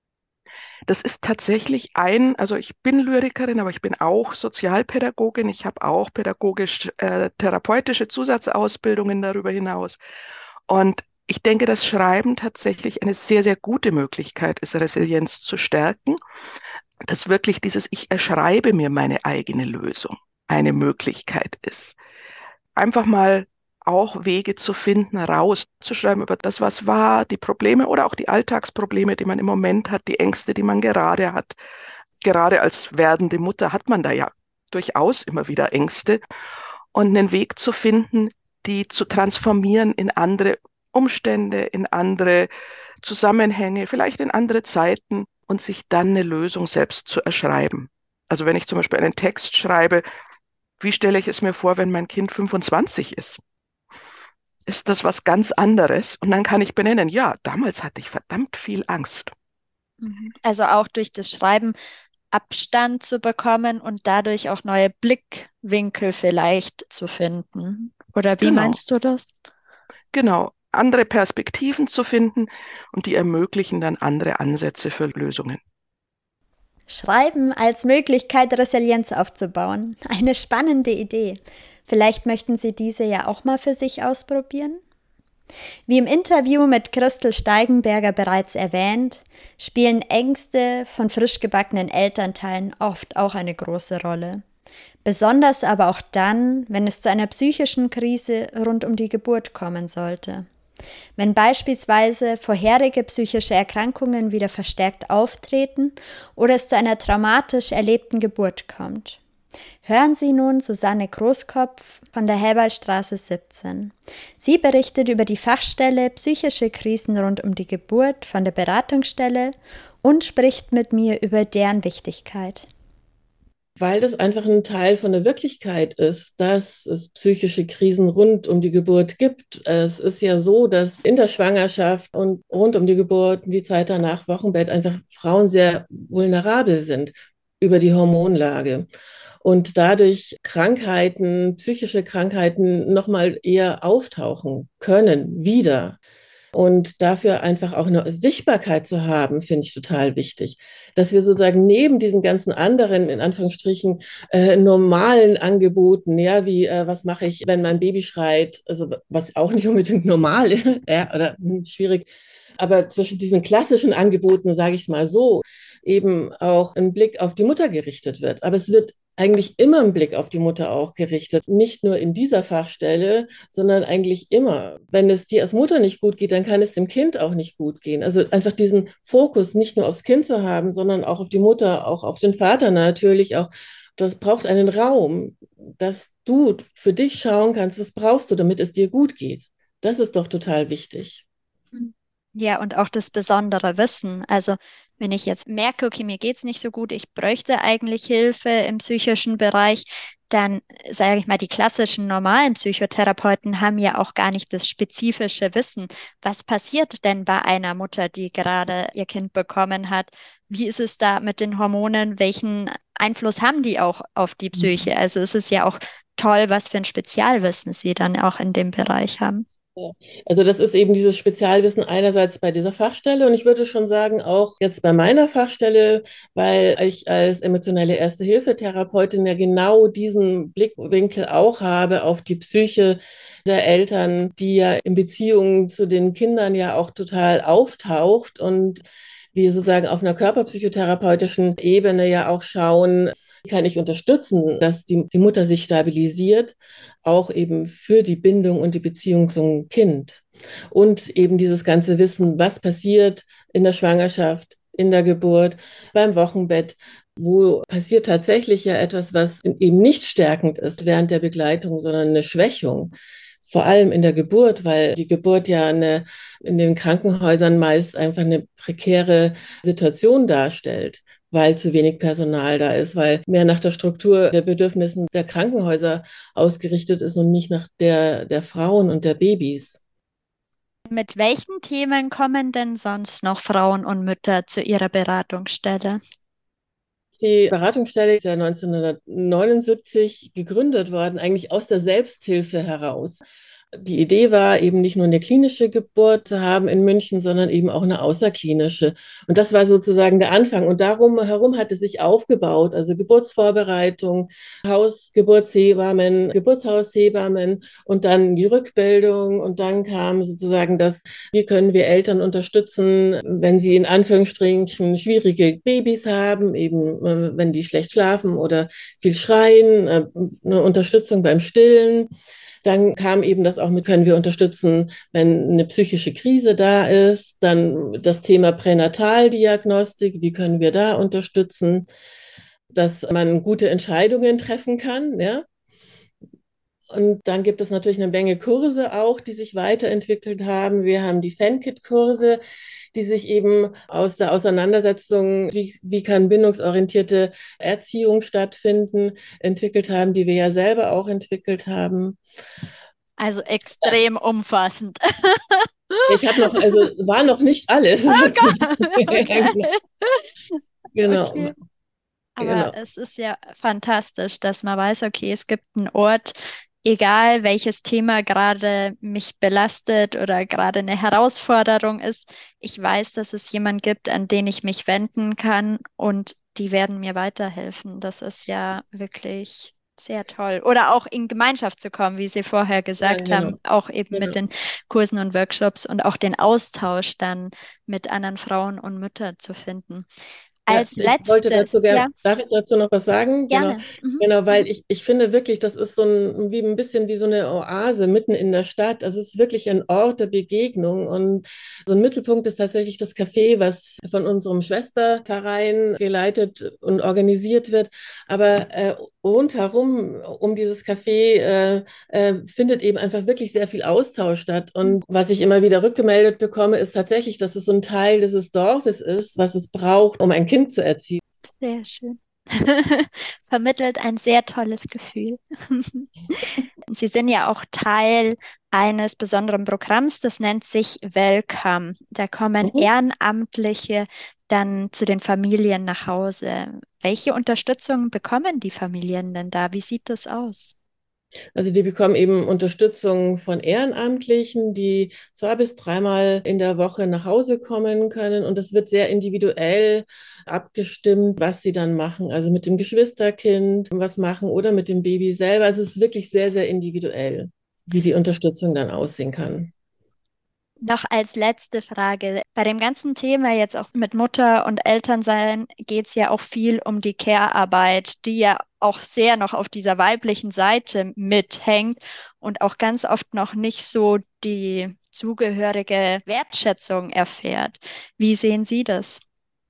Das ist tatsächlich ein, also ich bin Lyrikerin, aber ich bin auch Sozialpädagogin. Ich habe auch pädagogisch-therapeutische Zusatzausbildungen darüber hinaus. Und ich denke, dass Schreiben tatsächlich eine sehr, sehr gute Möglichkeit ist, Resilienz zu stärken. Dass wirklich dieses Ich erschreibe mir meine eigene Lösung eine Möglichkeit ist. Einfach mal auch Wege zu finden, rauszuschreiben über das, was war, die Probleme oder auch die Alltagsprobleme, die man im Moment hat, die Ängste, die man gerade hat. Gerade als werdende Mutter hat man da ja durchaus immer wieder Ängste. Und einen Weg zu finden, die zu transformieren in andere Umstände, in andere Zusammenhänge, vielleicht in andere Zeiten und sich dann eine Lösung selbst zu erschreiben. Also wenn ich zum Beispiel einen Text schreibe, wie stelle ich es mir vor, wenn mein Kind fünfundzwanzig ist? Ist das was ganz anderes? Und dann kann ich benennen, ja, damals hatte ich verdammt viel Angst. Also auch durch das Schreiben Abstand zu bekommen und dadurch auch neue Blickwinkel vielleicht zu finden. Oder wie Genau. meinst du das? Genau, andere Perspektiven zu finden und die ermöglichen dann andere Ansätze für Lösungen. Schreiben als Möglichkeit, Resilienz aufzubauen. Eine spannende Idee. Vielleicht möchten Sie diese ja auch mal für sich ausprobieren? Wie im Interview mit Christel Steigenberger bereits erwähnt, spielen Ängste von frisch gebackenen Elternteilen oft auch eine große Rolle. Besonders aber auch dann, wenn es zu einer psychischen Krise rund um die Geburt kommen sollte. Wenn beispielsweise vorherige psychische Erkrankungen wieder verstärkt auftreten oder es zu einer traumatisch erlebten Geburt kommt. Hören Sie nun Susanne Großkopf von der Helballstraße siebzehn. Sie berichtet über die Fachstelle Psychische Krisen rund um die Geburt von der Beratungsstelle und spricht mit mir über deren Wichtigkeit. Weil das einfach ein Teil von der Wirklichkeit ist, dass es psychische Krisen rund um die Geburt gibt. Es ist ja so, dass in der Schwangerschaft und rund um die Geburt, die Zeit danach, Wochenbett, einfach Frauen sehr vulnerabel sind über die Hormonlage. Und dadurch Krankheiten, psychische Krankheiten nochmal eher auftauchen können, wieder. Und dafür einfach auch eine Sichtbarkeit zu haben, finde ich total wichtig. Dass wir sozusagen neben diesen ganzen anderen, in Anführungsstrichen, äh, normalen Angeboten, ja, wie, äh, was mache ich, wenn mein Baby schreit, also was auch nicht unbedingt normal ist, ja, oder hm, schwierig, aber zwischen diesen klassischen Angeboten, sage ich es mal so, eben auch ein Blick auf die Mutter gerichtet wird. Aber es wird eigentlich immer einen Blick auf die Mutter auch gerichtet. Nicht nur in dieser Fachstelle, sondern eigentlich immer. Wenn es dir als Mutter nicht gut geht, dann kann es dem Kind auch nicht gut gehen. Also einfach diesen Fokus nicht nur aufs Kind zu haben, sondern auch auf die Mutter, auch auf den Vater natürlich auch. Das braucht einen Raum, dass du für dich schauen kannst, was brauchst du, damit es dir gut geht. Das ist doch total wichtig. Ja, und auch das besondere Wissen. Also wenn ich jetzt merke, okay, mir geht's nicht so gut, ich bräuchte eigentlich Hilfe im psychischen Bereich, dann sage ich mal, die klassischen normalen Psychotherapeuten haben ja auch gar nicht das spezifische Wissen. Was passiert denn bei einer Mutter, die gerade ihr Kind bekommen hat? Wie ist es da mit den Hormonen? Welchen Einfluss haben die auch auf die Psyche? Also es ist ja auch toll, was für ein Spezialwissen sie dann auch in dem Bereich haben. Also das ist eben dieses Spezialwissen einerseits bei dieser Fachstelle und ich würde schon sagen auch jetzt bei meiner Fachstelle, weil ich als emotionelle Erste-Hilfe-Therapeutin ja genau diesen Blickwinkel auch habe auf die Psyche der Eltern, die ja in Beziehungen zu den Kindern ja auch total auftaucht und wir sozusagen auf einer körperpsychotherapeutischen Ebene ja auch schauen, kann ich unterstützen, dass die, die Mutter sich stabilisiert, auch eben für die Bindung und die Beziehung zum Kind. Und eben dieses ganze Wissen, was passiert in der Schwangerschaft, in der Geburt, beim Wochenbett, wo passiert tatsächlich ja etwas, was eben nicht stärkend ist während der Begleitung, sondern eine Schwächung. Vor allem in der Geburt, weil die Geburt ja eine, in den Krankenhäusern meist einfach eine prekäre Situation darstellt, weil zu wenig Personal da ist, weil mehr nach der Struktur der Bedürfnissen der Krankenhäuser ausgerichtet ist und nicht nach der, der Frauen und der Babys. Mit welchen Themen kommen denn sonst noch Frauen und Mütter zu ihrer Beratungsstelle? Die Beratungsstelle ist ja neunzehnhundertneunundsiebzig gegründet worden, eigentlich aus der Selbsthilfe heraus. Die Idee war eben nicht nur eine klinische Geburt zu haben in München, sondern eben auch eine außerklinische. Und das war sozusagen der Anfang. Und darum herum hat es sich aufgebaut, also Geburtsvorbereitung, Hausgeburtshebammen, Geburtshaushebammen und dann die Rückbildung. Und dann kam sozusagen das, wie können wir Eltern unterstützen, wenn sie in Anführungsstrichen schwierige Babys haben, eben wenn die schlecht schlafen oder viel schreien, eine Unterstützung beim Stillen. Dann kam eben das auch mit, können wir unterstützen, wenn eine psychische Krise da ist. Dann das Thema Pränataldiagnostik, wie können wir da unterstützen, dass man gute Entscheidungen treffen kann, ja. Und dann gibt es natürlich eine Menge Kurse auch, die sich weiterentwickelt haben. Wir haben die FanKit-Kurse, die sich eben aus der Auseinandersetzung, wie, wie kann bindungsorientierte Erziehung stattfinden, entwickelt haben, die wir ja selber auch entwickelt haben. Also extrem ja. umfassend. Ich habe noch, also war noch nicht alles. Oh Gott. Okay. Genau. Okay. Aber genau. Es ist ja fantastisch, dass man weiß, okay, es gibt einen Ort, egal welches Thema gerade mich belastet oder gerade eine Herausforderung ist, ich weiß, dass es jemanden gibt, an den ich mich wenden kann und die werden mir weiterhelfen. Das ist ja wirklich sehr toll. Oder auch in Gemeinschaft zu kommen, wie Sie vorher gesagt Ja, genau. haben, auch eben Genau. mit den Kursen und Workshops und auch den Austausch dann mit anderen Frauen und Müttern zu finden. Als ja, ich wollte letztes, dazu gerne, ja, darf ich dazu noch was sagen? gerne. Genau, Mhm. genau, weil ich, ich finde wirklich, das ist so ein, wie ein bisschen wie so eine Oase mitten in der Stadt. Also es ist wirklich ein Ort der Begegnung und so ein Mittelpunkt ist tatsächlich das Café, was von unserem Schwesterverein geleitet und organisiert wird. Aber äh, rundherum um dieses Café äh, äh, findet eben einfach wirklich sehr viel Austausch statt. Und was ich immer wieder rückgemeldet bekomme, ist tatsächlich, dass es so ein Teil dieses Dorfes ist, was es braucht, um ein Kind zu erziehen. Sehr schön. Vermittelt ein sehr tolles Gefühl. Sie sind ja auch Teil eines besonderen Programms, das nennt sich Welcome. Da kommen Mhm. Ehrenamtliche dann zu den Familien nach Hause. Welche Unterstützung bekommen die Familien denn da? Wie sieht das aus? Also die bekommen eben Unterstützung von Ehrenamtlichen, die zwei bis dreimal in der Woche nach Hause kommen können. Und das wird sehr individuell abgestimmt, was sie dann machen. Also mit dem Geschwisterkind was machen oder mit dem Baby selber. Also es ist wirklich sehr, sehr individuell, wie die Unterstützung dann aussehen kann. Noch als letzte Frage. Bei dem ganzen Thema jetzt auch mit Mutter und Elternsein geht es ja auch viel um die Care-Arbeit, die ja auch sehr noch auf dieser weiblichen Seite mithängt und auch ganz oft noch nicht so die zugehörige Wertschätzung erfährt. Wie sehen Sie das?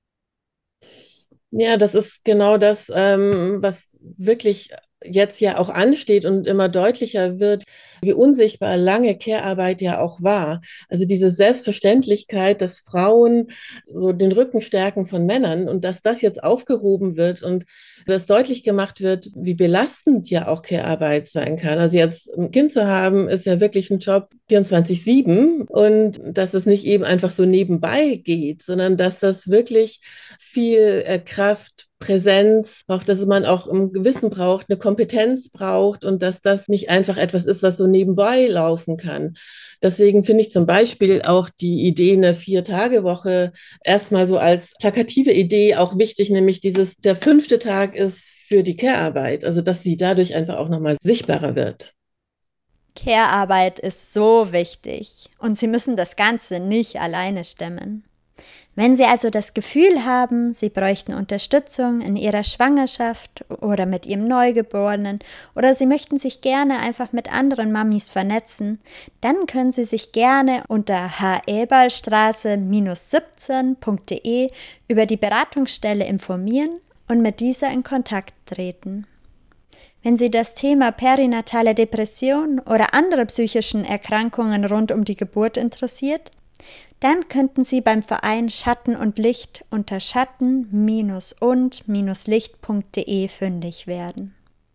Ja, das ist genau das, ähm, was wirklich jetzt ja auch ansteht und immer deutlicher wird, wie unsichtbar lange Care-Arbeit ja auch war. Also diese Selbstverständlichkeit, dass Frauen so den Rücken stärken von Männern und dass das jetzt aufgehoben wird und dass deutlich gemacht wird, wie belastend ja auch Care-Arbeit sein kann. Also jetzt ein Kind zu haben, ist ja wirklich ein Job vierundzwanzig sieben und dass es nicht eben einfach so nebenbei geht, sondern dass das wirklich viel äh, Kraft, Präsenz braucht, dass man auch ein Gewissen braucht, eine Kompetenz braucht und dass das nicht einfach etwas ist, was so nebenbei laufen kann. Deswegen finde ich zum Beispiel auch die Idee einer Vier-Tage-Woche erstmal so als plakative Idee auch wichtig, nämlich dieses, der fünfte Tag ist für die Care-Arbeit, also dass sie dadurch einfach auch nochmal sichtbarer wird. Care-Arbeit ist so wichtig und Sie müssen das Ganze nicht alleine stemmen. Wenn Sie also das Gefühl haben, Sie bräuchten Unterstützung in Ihrer Schwangerschaft oder mit Ihrem Neugeborenen oder Sie möchten sich gerne einfach mit anderen Mamis vernetzen, dann können Sie sich gerne unter h eberlstraße siebzehn punkt de über die Beratungsstelle informieren und mit dieser in Kontakt treten. Wenn Sie das Thema perinatale Depression oder andere psychischen Erkrankungen rund um die Geburt interessiert, dann könnten Sie beim Verein Schatten und Licht unter schatten und licht punkt de fündig werden.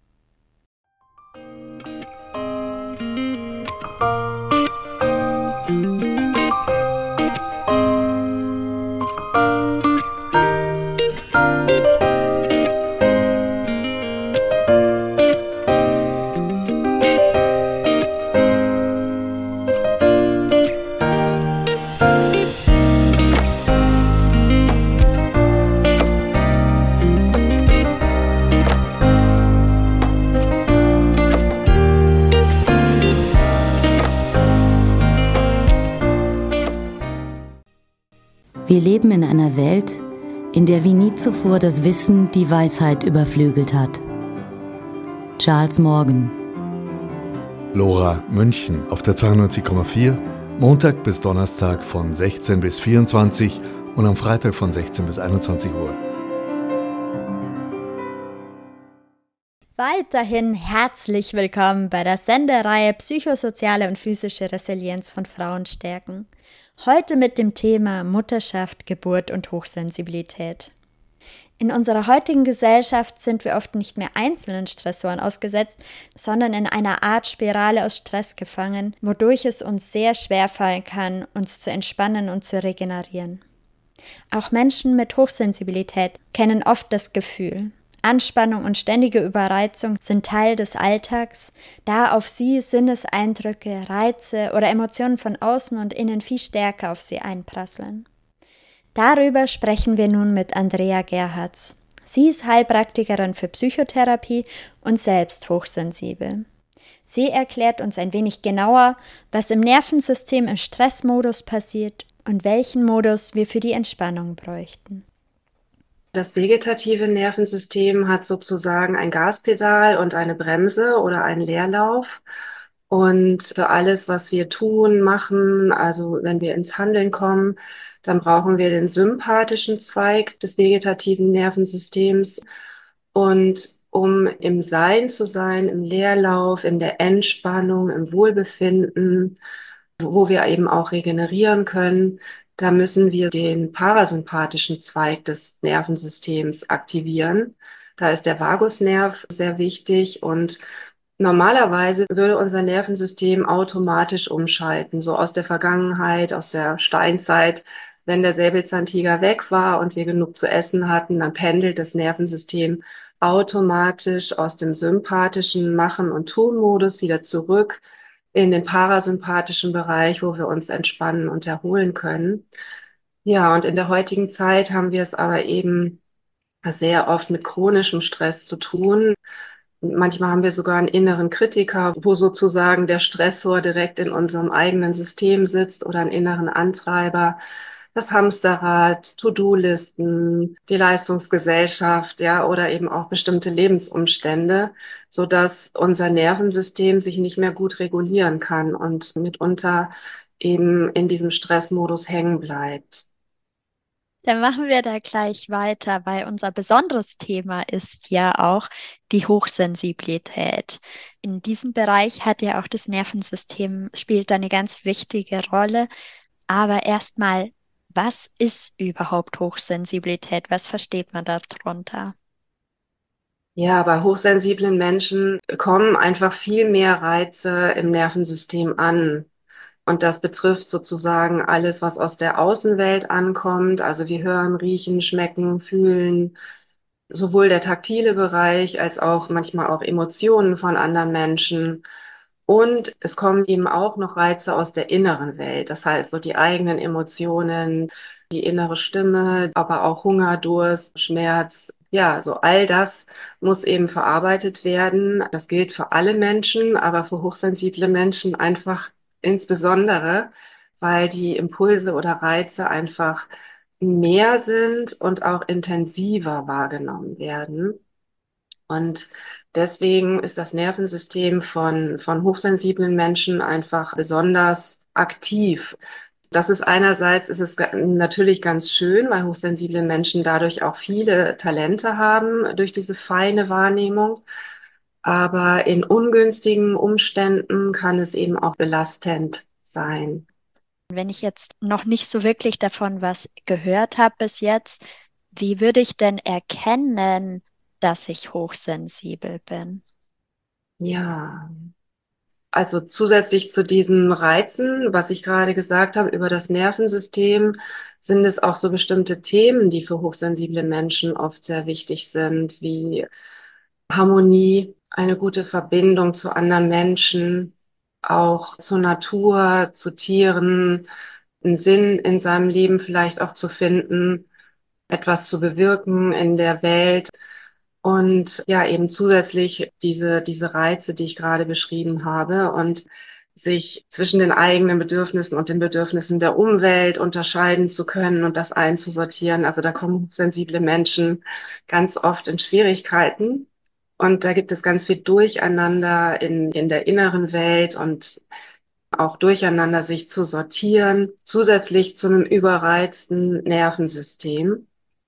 Wir leben in einer Welt, in der wie nie zuvor das Wissen die Weisheit überflügelt hat. Charles Morgan. Lora München auf der zweiundneunzig Komma vier, Montag bis Donnerstag von sechzehn bis vierundzwanzig und am Freitag von sechzehn bis einundzwanzig Uhr. Weiterhin herzlich willkommen bei der Sendereihe Psychosoziale und physische Resilienz von Frauen stärken. Heute mit dem Thema Mutterschaft, Geburt und Hochsensibilität. In unserer heutigen Gesellschaft sind wir oft nicht mehr einzelnen Stressoren ausgesetzt, sondern in einer Art Spirale aus Stress gefangen, wodurch es uns sehr schwer fallen kann, uns zu entspannen und zu regenerieren. Auch Menschen mit Hochsensibilität kennen oft das Gefühl, Anspannung und ständige Überreizung sind Teil des Alltags, da auf sie Sinneseindrücke, Reize oder Emotionen von außen und innen viel stärker auf sie einprasseln. Darüber sprechen wir nun mit Andrea Gerhards. Sie ist Heilpraktikerin für Psychotherapie und selbst hochsensibel. Sie erklärt uns ein wenig genauer, was im Nervensystem im Stressmodus passiert und welchen Modus wir für die Entspannung bräuchten. Das vegetative Nervensystem hat sozusagen ein Gaspedal und eine Bremse oder einen Leerlauf. Und für alles, was wir tun, machen, also wenn wir ins Handeln kommen, dann brauchen wir den sympathischen Zweig des vegetativen Nervensystems. Und um im Sein zu sein, im Leerlauf, in der Entspannung, im Wohlbefinden, wo wir eben auch regenerieren können, da müssen wir den parasympathischen Zweig des Nervensystems aktivieren. Da ist der Vagusnerv sehr wichtig und normalerweise würde unser Nervensystem automatisch umschalten, so aus der Vergangenheit, aus der Steinzeit. Wenn der Säbelzahntiger weg war und wir genug zu essen hatten, dann pendelt das Nervensystem automatisch aus dem sympathischen Machen- und Tun-Modus wieder zurück in den parasympathischen Bereich, wo wir uns entspannen und erholen können. Ja, und in der heutigen Zeit haben wir es aber eben sehr oft mit chronischem Stress zu tun. Manchmal haben wir sogar einen inneren Kritiker, wo sozusagen der Stressor direkt in unserem eigenen System sitzt oder einen inneren Antreiber. Das Hamsterrad, To-Do-Listen, die Leistungsgesellschaft, ja, oder eben auch bestimmte Lebensumstände, so dass unser Nervensystem sich nicht mehr gut regulieren kann und mitunter eben in diesem Stressmodus hängen bleibt. Dann machen wir da gleich weiter, weil unser besonderes Thema ist ja auch die Hochsensibilität. In diesem Bereich hat ja auch das Nervensystem, spielt da eine ganz wichtige Rolle. Aber erstmal, was ist überhaupt Hochsensibilität? Was versteht man darunter? Ja, bei hochsensiblen Menschen kommen einfach viel mehr Reize im Nervensystem an. Und das betrifft sozusagen alles, was aus der Außenwelt ankommt. Also wir hören, riechen, schmecken, fühlen, sowohl der taktile Bereich als auch manchmal auch Emotionen von anderen Menschen. Und es kommen eben auch noch Reize aus der inneren Welt. Das heißt, so die eigenen Emotionen, die innere Stimme, aber auch Hunger, Durst, Schmerz. Ja, so all das muss eben verarbeitet werden. Das gilt für alle Menschen, aber für hochsensible Menschen einfach insbesondere, weil die Impulse oder Reize einfach mehr sind und auch intensiver wahrgenommen werden. Und deswegen ist das Nervensystem von, von hochsensiblen Menschen einfach besonders aktiv. Das ist einerseits, ist es natürlich ganz schön, weil hochsensible Menschen dadurch auch viele Talente haben durch diese feine Wahrnehmung. Aber in ungünstigen Umständen kann es eben auch belastend sein. Wenn ich jetzt noch nicht so wirklich davon was gehört habe bis jetzt, wie würde ich denn erkennen, dass ich hochsensibel bin? Ja, also zusätzlich zu diesen Reizen, was ich gerade gesagt habe, über das Nervensystem, sind es auch so bestimmte Themen, die für hochsensible Menschen oft sehr wichtig sind, wie Harmonie, eine gute Verbindung zu anderen Menschen, auch zur Natur, zu Tieren, einen Sinn in seinem Leben vielleicht auch zu finden, etwas zu bewirken in der Welt. Und ja, eben zusätzlich diese, diese Reize, die ich gerade beschrieben habe, und sich zwischen den eigenen Bedürfnissen und den Bedürfnissen der Umwelt unterscheiden zu können und das einzusortieren. Also da kommen sensible Menschen ganz oft in Schwierigkeiten. Und da gibt es ganz viel Durcheinander in, in der inneren Welt und auch Durcheinander, sich zu sortieren, zusätzlich zu einem überreizten Nervensystem.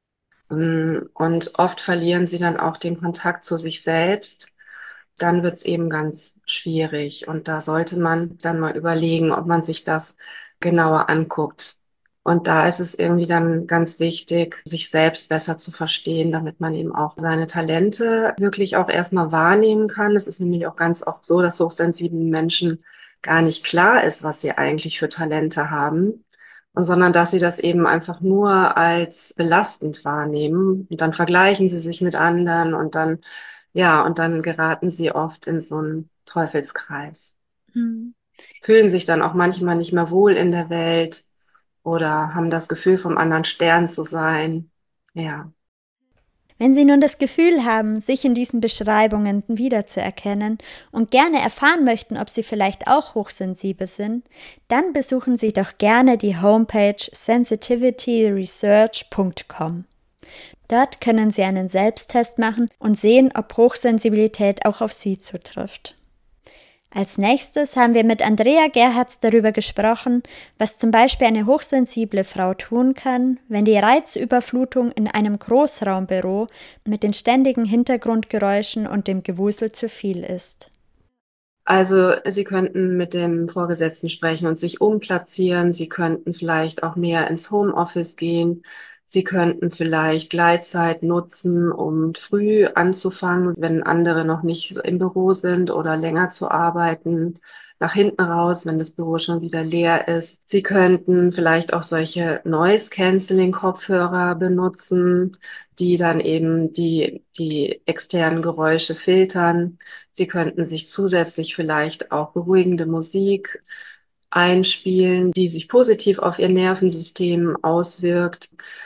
Und oft verlieren sie dann auch den Kontakt zu sich selbst. Dann wird es eben ganz schwierig. Und da sollte man dann mal überlegen, ob man sich das genauer anguckt. Und da ist es irgendwie dann ganz wichtig, sich selbst besser zu verstehen, damit man eben auch seine Talente wirklich auch erstmal wahrnehmen kann. Es ist nämlich auch ganz oft so, dass hochsensiblen Menschen gar nicht klar ist, was sie eigentlich für Talente haben, sondern dass sie das eben einfach nur als belastend wahrnehmen. Und dann vergleichen sie sich mit anderen und dann, ja, und dann geraten sie oft in so einen Teufelskreis. Hm. Fühlen sich dann auch manchmal nicht mehr wohl in der Welt oder haben das Gefühl, vom anderen Stern zu sein. Ja. Wenn Sie nun das Gefühl haben, sich in diesen Beschreibungen wiederzuerkennen und gerne erfahren möchten, ob Sie vielleicht auch hochsensibel sind, dann besuchen Sie doch gerne die Homepage sensitivity research punkt com. Dort können Sie einen Selbsttest machen und sehen, ob Hochsensibilität auch auf Sie zutrifft. Als nächstes haben wir mit Andrea Gerhards darüber gesprochen, was zum Beispiel eine hochsensible Frau tun kann, wenn die Reizüberflutung in einem Großraumbüro mit den ständigen Hintergrundgeräuschen und dem Gewusel zu viel ist. Also Sie könnten mit dem Vorgesetzten sprechen und sich umplatzieren. Sie könnten vielleicht auch mehr ins Homeoffice gehen. Sie könnten vielleicht Gleitzeit nutzen, um früh anzufangen, wenn andere noch nicht im Büro sind, oder länger zu arbeiten, nach hinten raus, wenn das Büro schon wieder leer ist. Sie könnten vielleicht auch solche Noise-Canceling-Kopfhörer benutzen, die dann eben die, die externen Geräusche filtern. Sie könnten sich zusätzlich vielleicht auch beruhigende Musik einspielen, die sich positiv auf ihr Nervensystem auswirkt.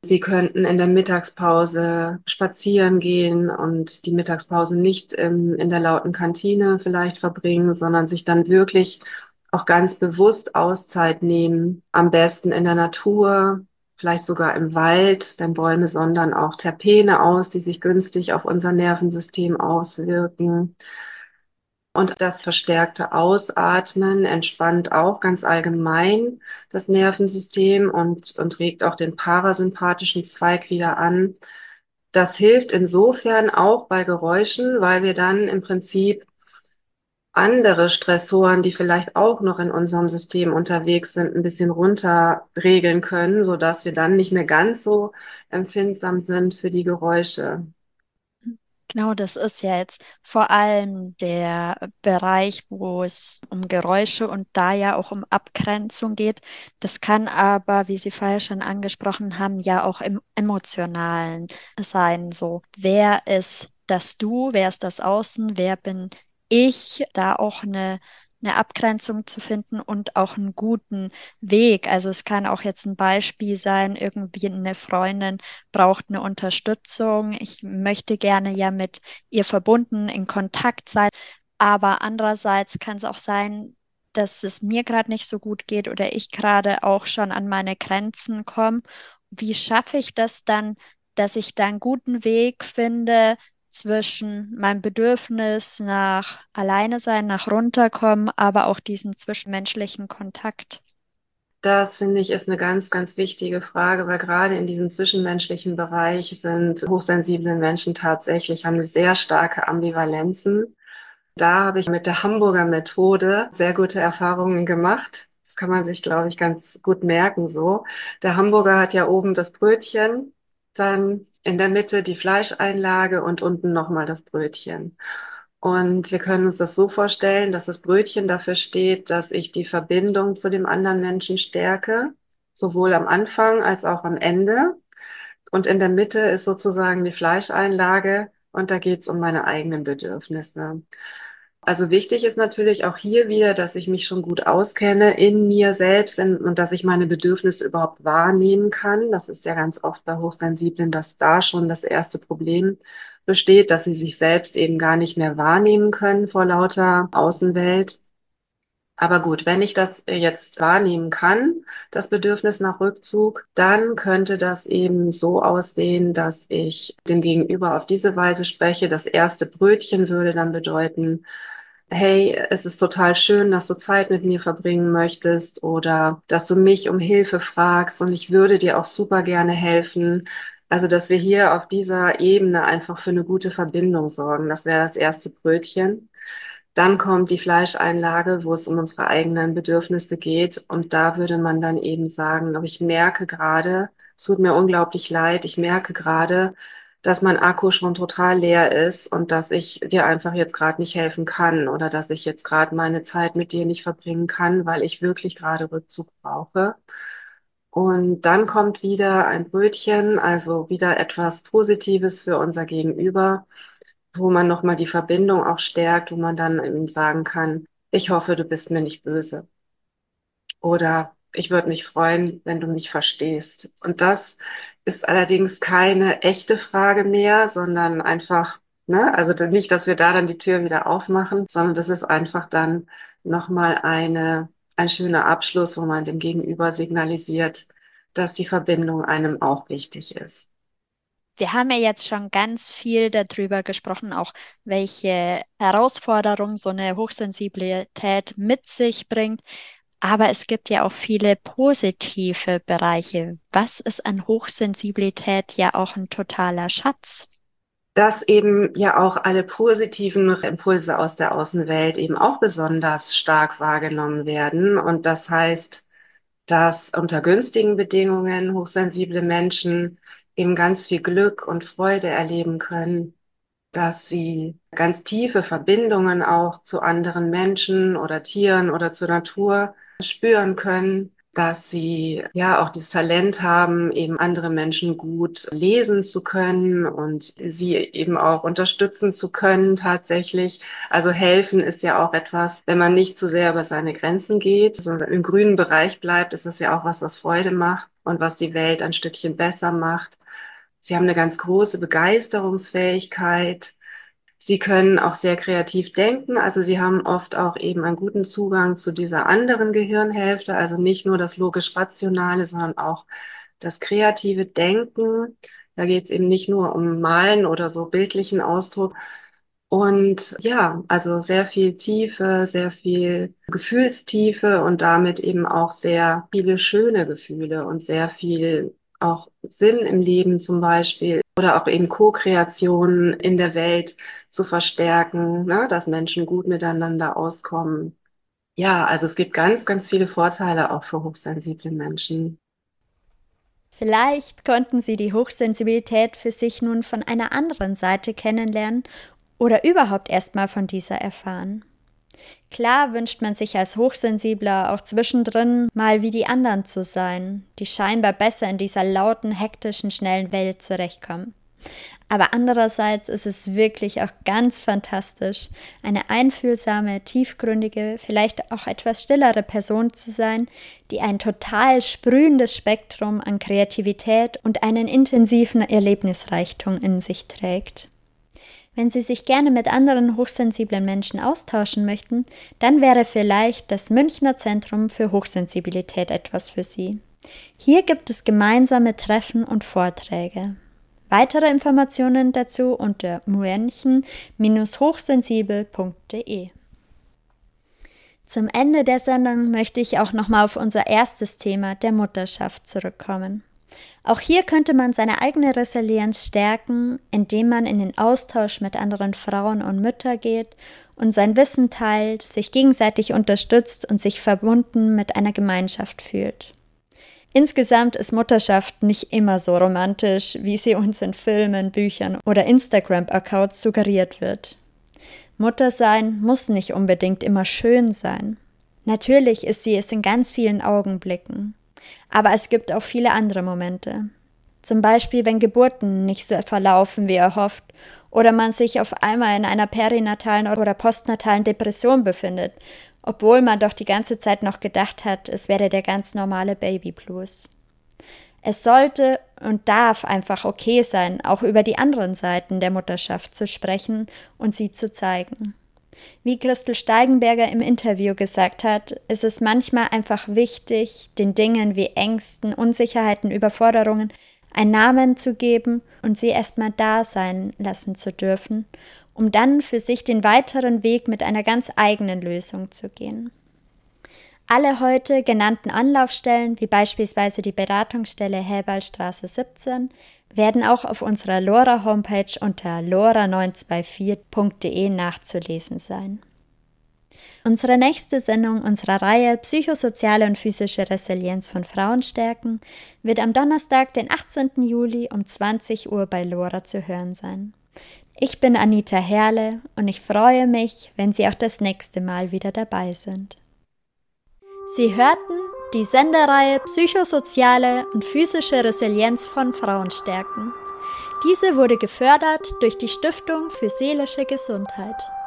Sie könnten in der Mittagspause spazieren gehen und die Mittagspause nicht in, in der lauten Kantine vielleicht verbringen, sondern sich dann wirklich auch ganz bewusst Auszeit nehmen. Am besten in der Natur, vielleicht sogar im Wald, denn Bäume sondern auch Terpene aus, die sich günstig auf unser Nervensystem auswirken. Und das verstärkte Ausatmen entspannt auch ganz allgemein das Nervensystem und, und regt auch den parasympathischen Zweig wieder an. Das hilft insofern auch bei Geräuschen, weil wir dann im Prinzip andere Stressoren, die vielleicht auch noch in unserem System unterwegs sind, ein bisschen runter regeln können, sodass wir dann nicht mehr ganz so empfindsam sind für die Geräusche. Genau, das ist ja jetzt vor allem der Bereich, wo es um Geräusche und da ja auch um Abgrenzung geht. Das kann aber, wie Sie vorher schon angesprochen haben, ja auch im Emotionalen sein. So, wer ist das Du, wer ist das Außen, wer bin ich? Da auch eine eine Abgrenzung zu finden und auch einen guten Weg. Also es kann auch jetzt ein Beispiel sein, irgendwie eine Freundin braucht eine Unterstützung. Ich möchte gerne ja mit ihr verbunden in Kontakt sein, aber andererseits kann es auch sein, dass es mir gerade nicht so gut geht oder ich gerade auch schon an meine Grenzen komme. Wie schaffe ich das dann, dass ich da einen guten Weg finde zwischen meinem Bedürfnis nach alleine sein, nach runterkommen, aber auch diesen zwischenmenschlichen Kontakt? Das finde ich ist eine ganz, ganz wichtige Frage, weil gerade in diesem zwischenmenschlichen Bereich sind hochsensible Menschen tatsächlich, haben eine sehr starke Ambivalenzen. Da habe ich mit der Hamburger Methode sehr gute Erfahrungen gemacht. Das kann man sich, glaube ich, ganz gut merken so. Der Hamburger hat ja oben das Brötchen, dann in der Mitte die Fleischeinlage und unten nochmal das Brötchen. Und wir können uns das so vorstellen, dass das Brötchen dafür steht, dass ich die Verbindung zu dem anderen Menschen stärke, sowohl am Anfang als auch am Ende. Und in der Mitte ist sozusagen die Fleischeinlage und da geht es um meine eigenen Bedürfnisse. Also wichtig ist natürlich auch hier wieder, dass ich mich schon gut auskenne in mir selbst in, und dass ich meine Bedürfnisse überhaupt wahrnehmen kann. Das ist ja ganz oft bei Hochsensiblen, dass da schon das erste Problem besteht, dass sie sich selbst eben gar nicht mehr wahrnehmen können vor lauter Außenwelt. Aber gut, wenn ich das jetzt wahrnehmen kann, das Bedürfnis nach Rückzug, dann könnte das eben so aussehen, dass ich dem Gegenüber auf diese Weise spreche. Das erste Brötchen würde dann bedeuten, hey, es ist total schön, dass du Zeit mit mir verbringen möchtest oder dass du mich um Hilfe fragst und ich würde dir auch super gerne helfen. Also, dass wir hier auf dieser Ebene einfach für eine gute Verbindung sorgen. Das wäre das erste Brötchen. Dann kommt die Fleischeinlage, wo es um unsere eigenen Bedürfnisse geht. Und da würde man dann eben sagen, aber ich merke gerade, es tut mir unglaublich leid, ich merke gerade, dass mein Akku schon total leer ist und dass ich dir einfach jetzt gerade nicht helfen kann oder dass ich jetzt gerade meine Zeit mit dir nicht verbringen kann, weil ich wirklich gerade Rückzug brauche. Und dann kommt wieder ein Brötchen, also wieder etwas Positives für unser Gegenüber, wo man nochmal die Verbindung auch stärkt, wo man dann eben sagen kann, ich hoffe, du bist mir nicht böse. Oder ich würde mich freuen, wenn du mich verstehst. Und das ist allerdings keine echte Frage mehr, sondern einfach, ne, also nicht, dass wir da dann die Tür wieder aufmachen, sondern das ist einfach dann nochmal eine, ein schöner Abschluss, wo man dem Gegenüber signalisiert, dass die Verbindung einem auch wichtig ist. Wir haben ja jetzt schon ganz viel darüber gesprochen, auch welche Herausforderungen so eine Hochsensibilität mit sich bringt. Aber es gibt ja auch viele positive Bereiche. Was ist an Hochsensibilität ja auch ein totaler Schatz? Dass eben ja auch alle positiven Impulse aus der Außenwelt eben auch besonders stark wahrgenommen werden. Und das heißt, dass unter günstigen Bedingungen hochsensible Menschen eben ganz viel Glück und Freude erleben können, dass sie ganz tiefe Verbindungen auch zu anderen Menschen oder Tieren oder zur Natur spüren können, dass sie ja auch das Talent haben, eben andere Menschen gut lesen zu können und sie eben auch unterstützen zu können tatsächlich. Also helfen ist ja auch etwas, wenn man nicht zu sehr über seine Grenzen geht, sondern im grünen Bereich bleibt, ist das ja auch was, was Freude macht und was die Welt ein Stückchen besser macht. Sie haben eine ganz große Begeisterungsfähigkeit. Sie können auch sehr kreativ denken, also sie haben oft auch eben einen guten Zugang zu dieser anderen Gehirnhälfte, also nicht nur das logisch-rationale, sondern auch das kreative Denken. Da geht es eben nicht nur um Malen oder so bildlichen Ausdruck. Und ja, also sehr viel Tiefe, sehr viel Gefühlstiefe und damit eben auch sehr viele schöne Gefühle und sehr viel auch Sinn im Leben zum Beispiel oder auch eben Co-Kreationen in der Welt zu verstärken, ne, dass Menschen gut miteinander auskommen. Ja, also es gibt ganz, ganz viele Vorteile auch für hochsensible Menschen. Vielleicht konnten Sie die Hochsensibilität für sich nun von einer anderen Seite kennenlernen oder überhaupt erst mal von dieser erfahren. Klar wünscht man sich als Hochsensibler auch zwischendrin mal wie die anderen zu sein, die scheinbar besser in dieser lauten, hektischen, schnellen Welt zurechtkommen. Aber andererseits ist es wirklich auch ganz fantastisch, eine einfühlsame, tiefgründige, vielleicht auch etwas stillere Person zu sein, die ein total sprühendes Spektrum an Kreativität und einen intensiven Erlebnisreichtum in sich trägt. Wenn Sie sich gerne mit anderen hochsensiblen Menschen austauschen möchten, dann wäre vielleicht das Münchner Zentrum für Hochsensibilität etwas für Sie. Hier gibt es gemeinsame Treffen und Vorträge. Weitere Informationen dazu unter muenchen Bindestrich hochsensibel punkt de. Zum Ende der Sendung möchte ich auch nochmal auf unser erstes Thema der Mutterschaft zurückkommen. Auch hier könnte man seine eigene Resilienz stärken, indem man in den Austausch mit anderen Frauen und Müttern geht und sein Wissen teilt, sich gegenseitig unterstützt und sich verbunden mit einer Gemeinschaft fühlt. Insgesamt ist Mutterschaft nicht immer so romantisch, wie sie uns in Filmen, Büchern oder Instagram-Accounts suggeriert wird. Muttersein muss nicht unbedingt immer schön sein. Natürlich ist sie es in ganz vielen Augenblicken. Aber es gibt auch viele andere Momente. Zum Beispiel, wenn Geburten nicht so verlaufen, wie erhofft, oder man sich auf einmal in einer perinatalen oder postnatalen Depression befindet, obwohl man doch die ganze Zeit noch gedacht hat, es wäre der ganz normale Babyblues. Es sollte und darf einfach okay sein, auch über die anderen Seiten der Mutterschaft zu sprechen und sie zu zeigen. Wie Christel Steigenberger im Interview gesagt hat, ist es manchmal einfach wichtig, den Dingen wie Ängsten, Unsicherheiten, Überforderungen einen Namen zu geben und sie erstmal da sein lassen zu dürfen, um dann für sich den weiteren Weg mit einer ganz eigenen Lösung zu gehen. Alle heute genannten Anlaufstellen, wie beispielsweise die Beratungsstelle Häberlstraße siebzehn, werden auch auf unserer Lora-Homepage unter lora neun zwei vier punkt de nachzulesen sein. Unsere nächste Sendung unserer Reihe Psychosoziale und physische Resilienz von Frauen stärken wird am Donnerstag, den achtzehnten Juli um zwanzig Uhr bei Lora zu hören sein. Ich bin Anita Herle und ich freue mich, wenn Sie auch das nächste Mal wieder dabei sind. Sie hörten die Sendereihe Psychosoziale und physische Resilienz von Frauen stärken. Diese wurde gefördert durch die Stiftung für seelische Gesundheit.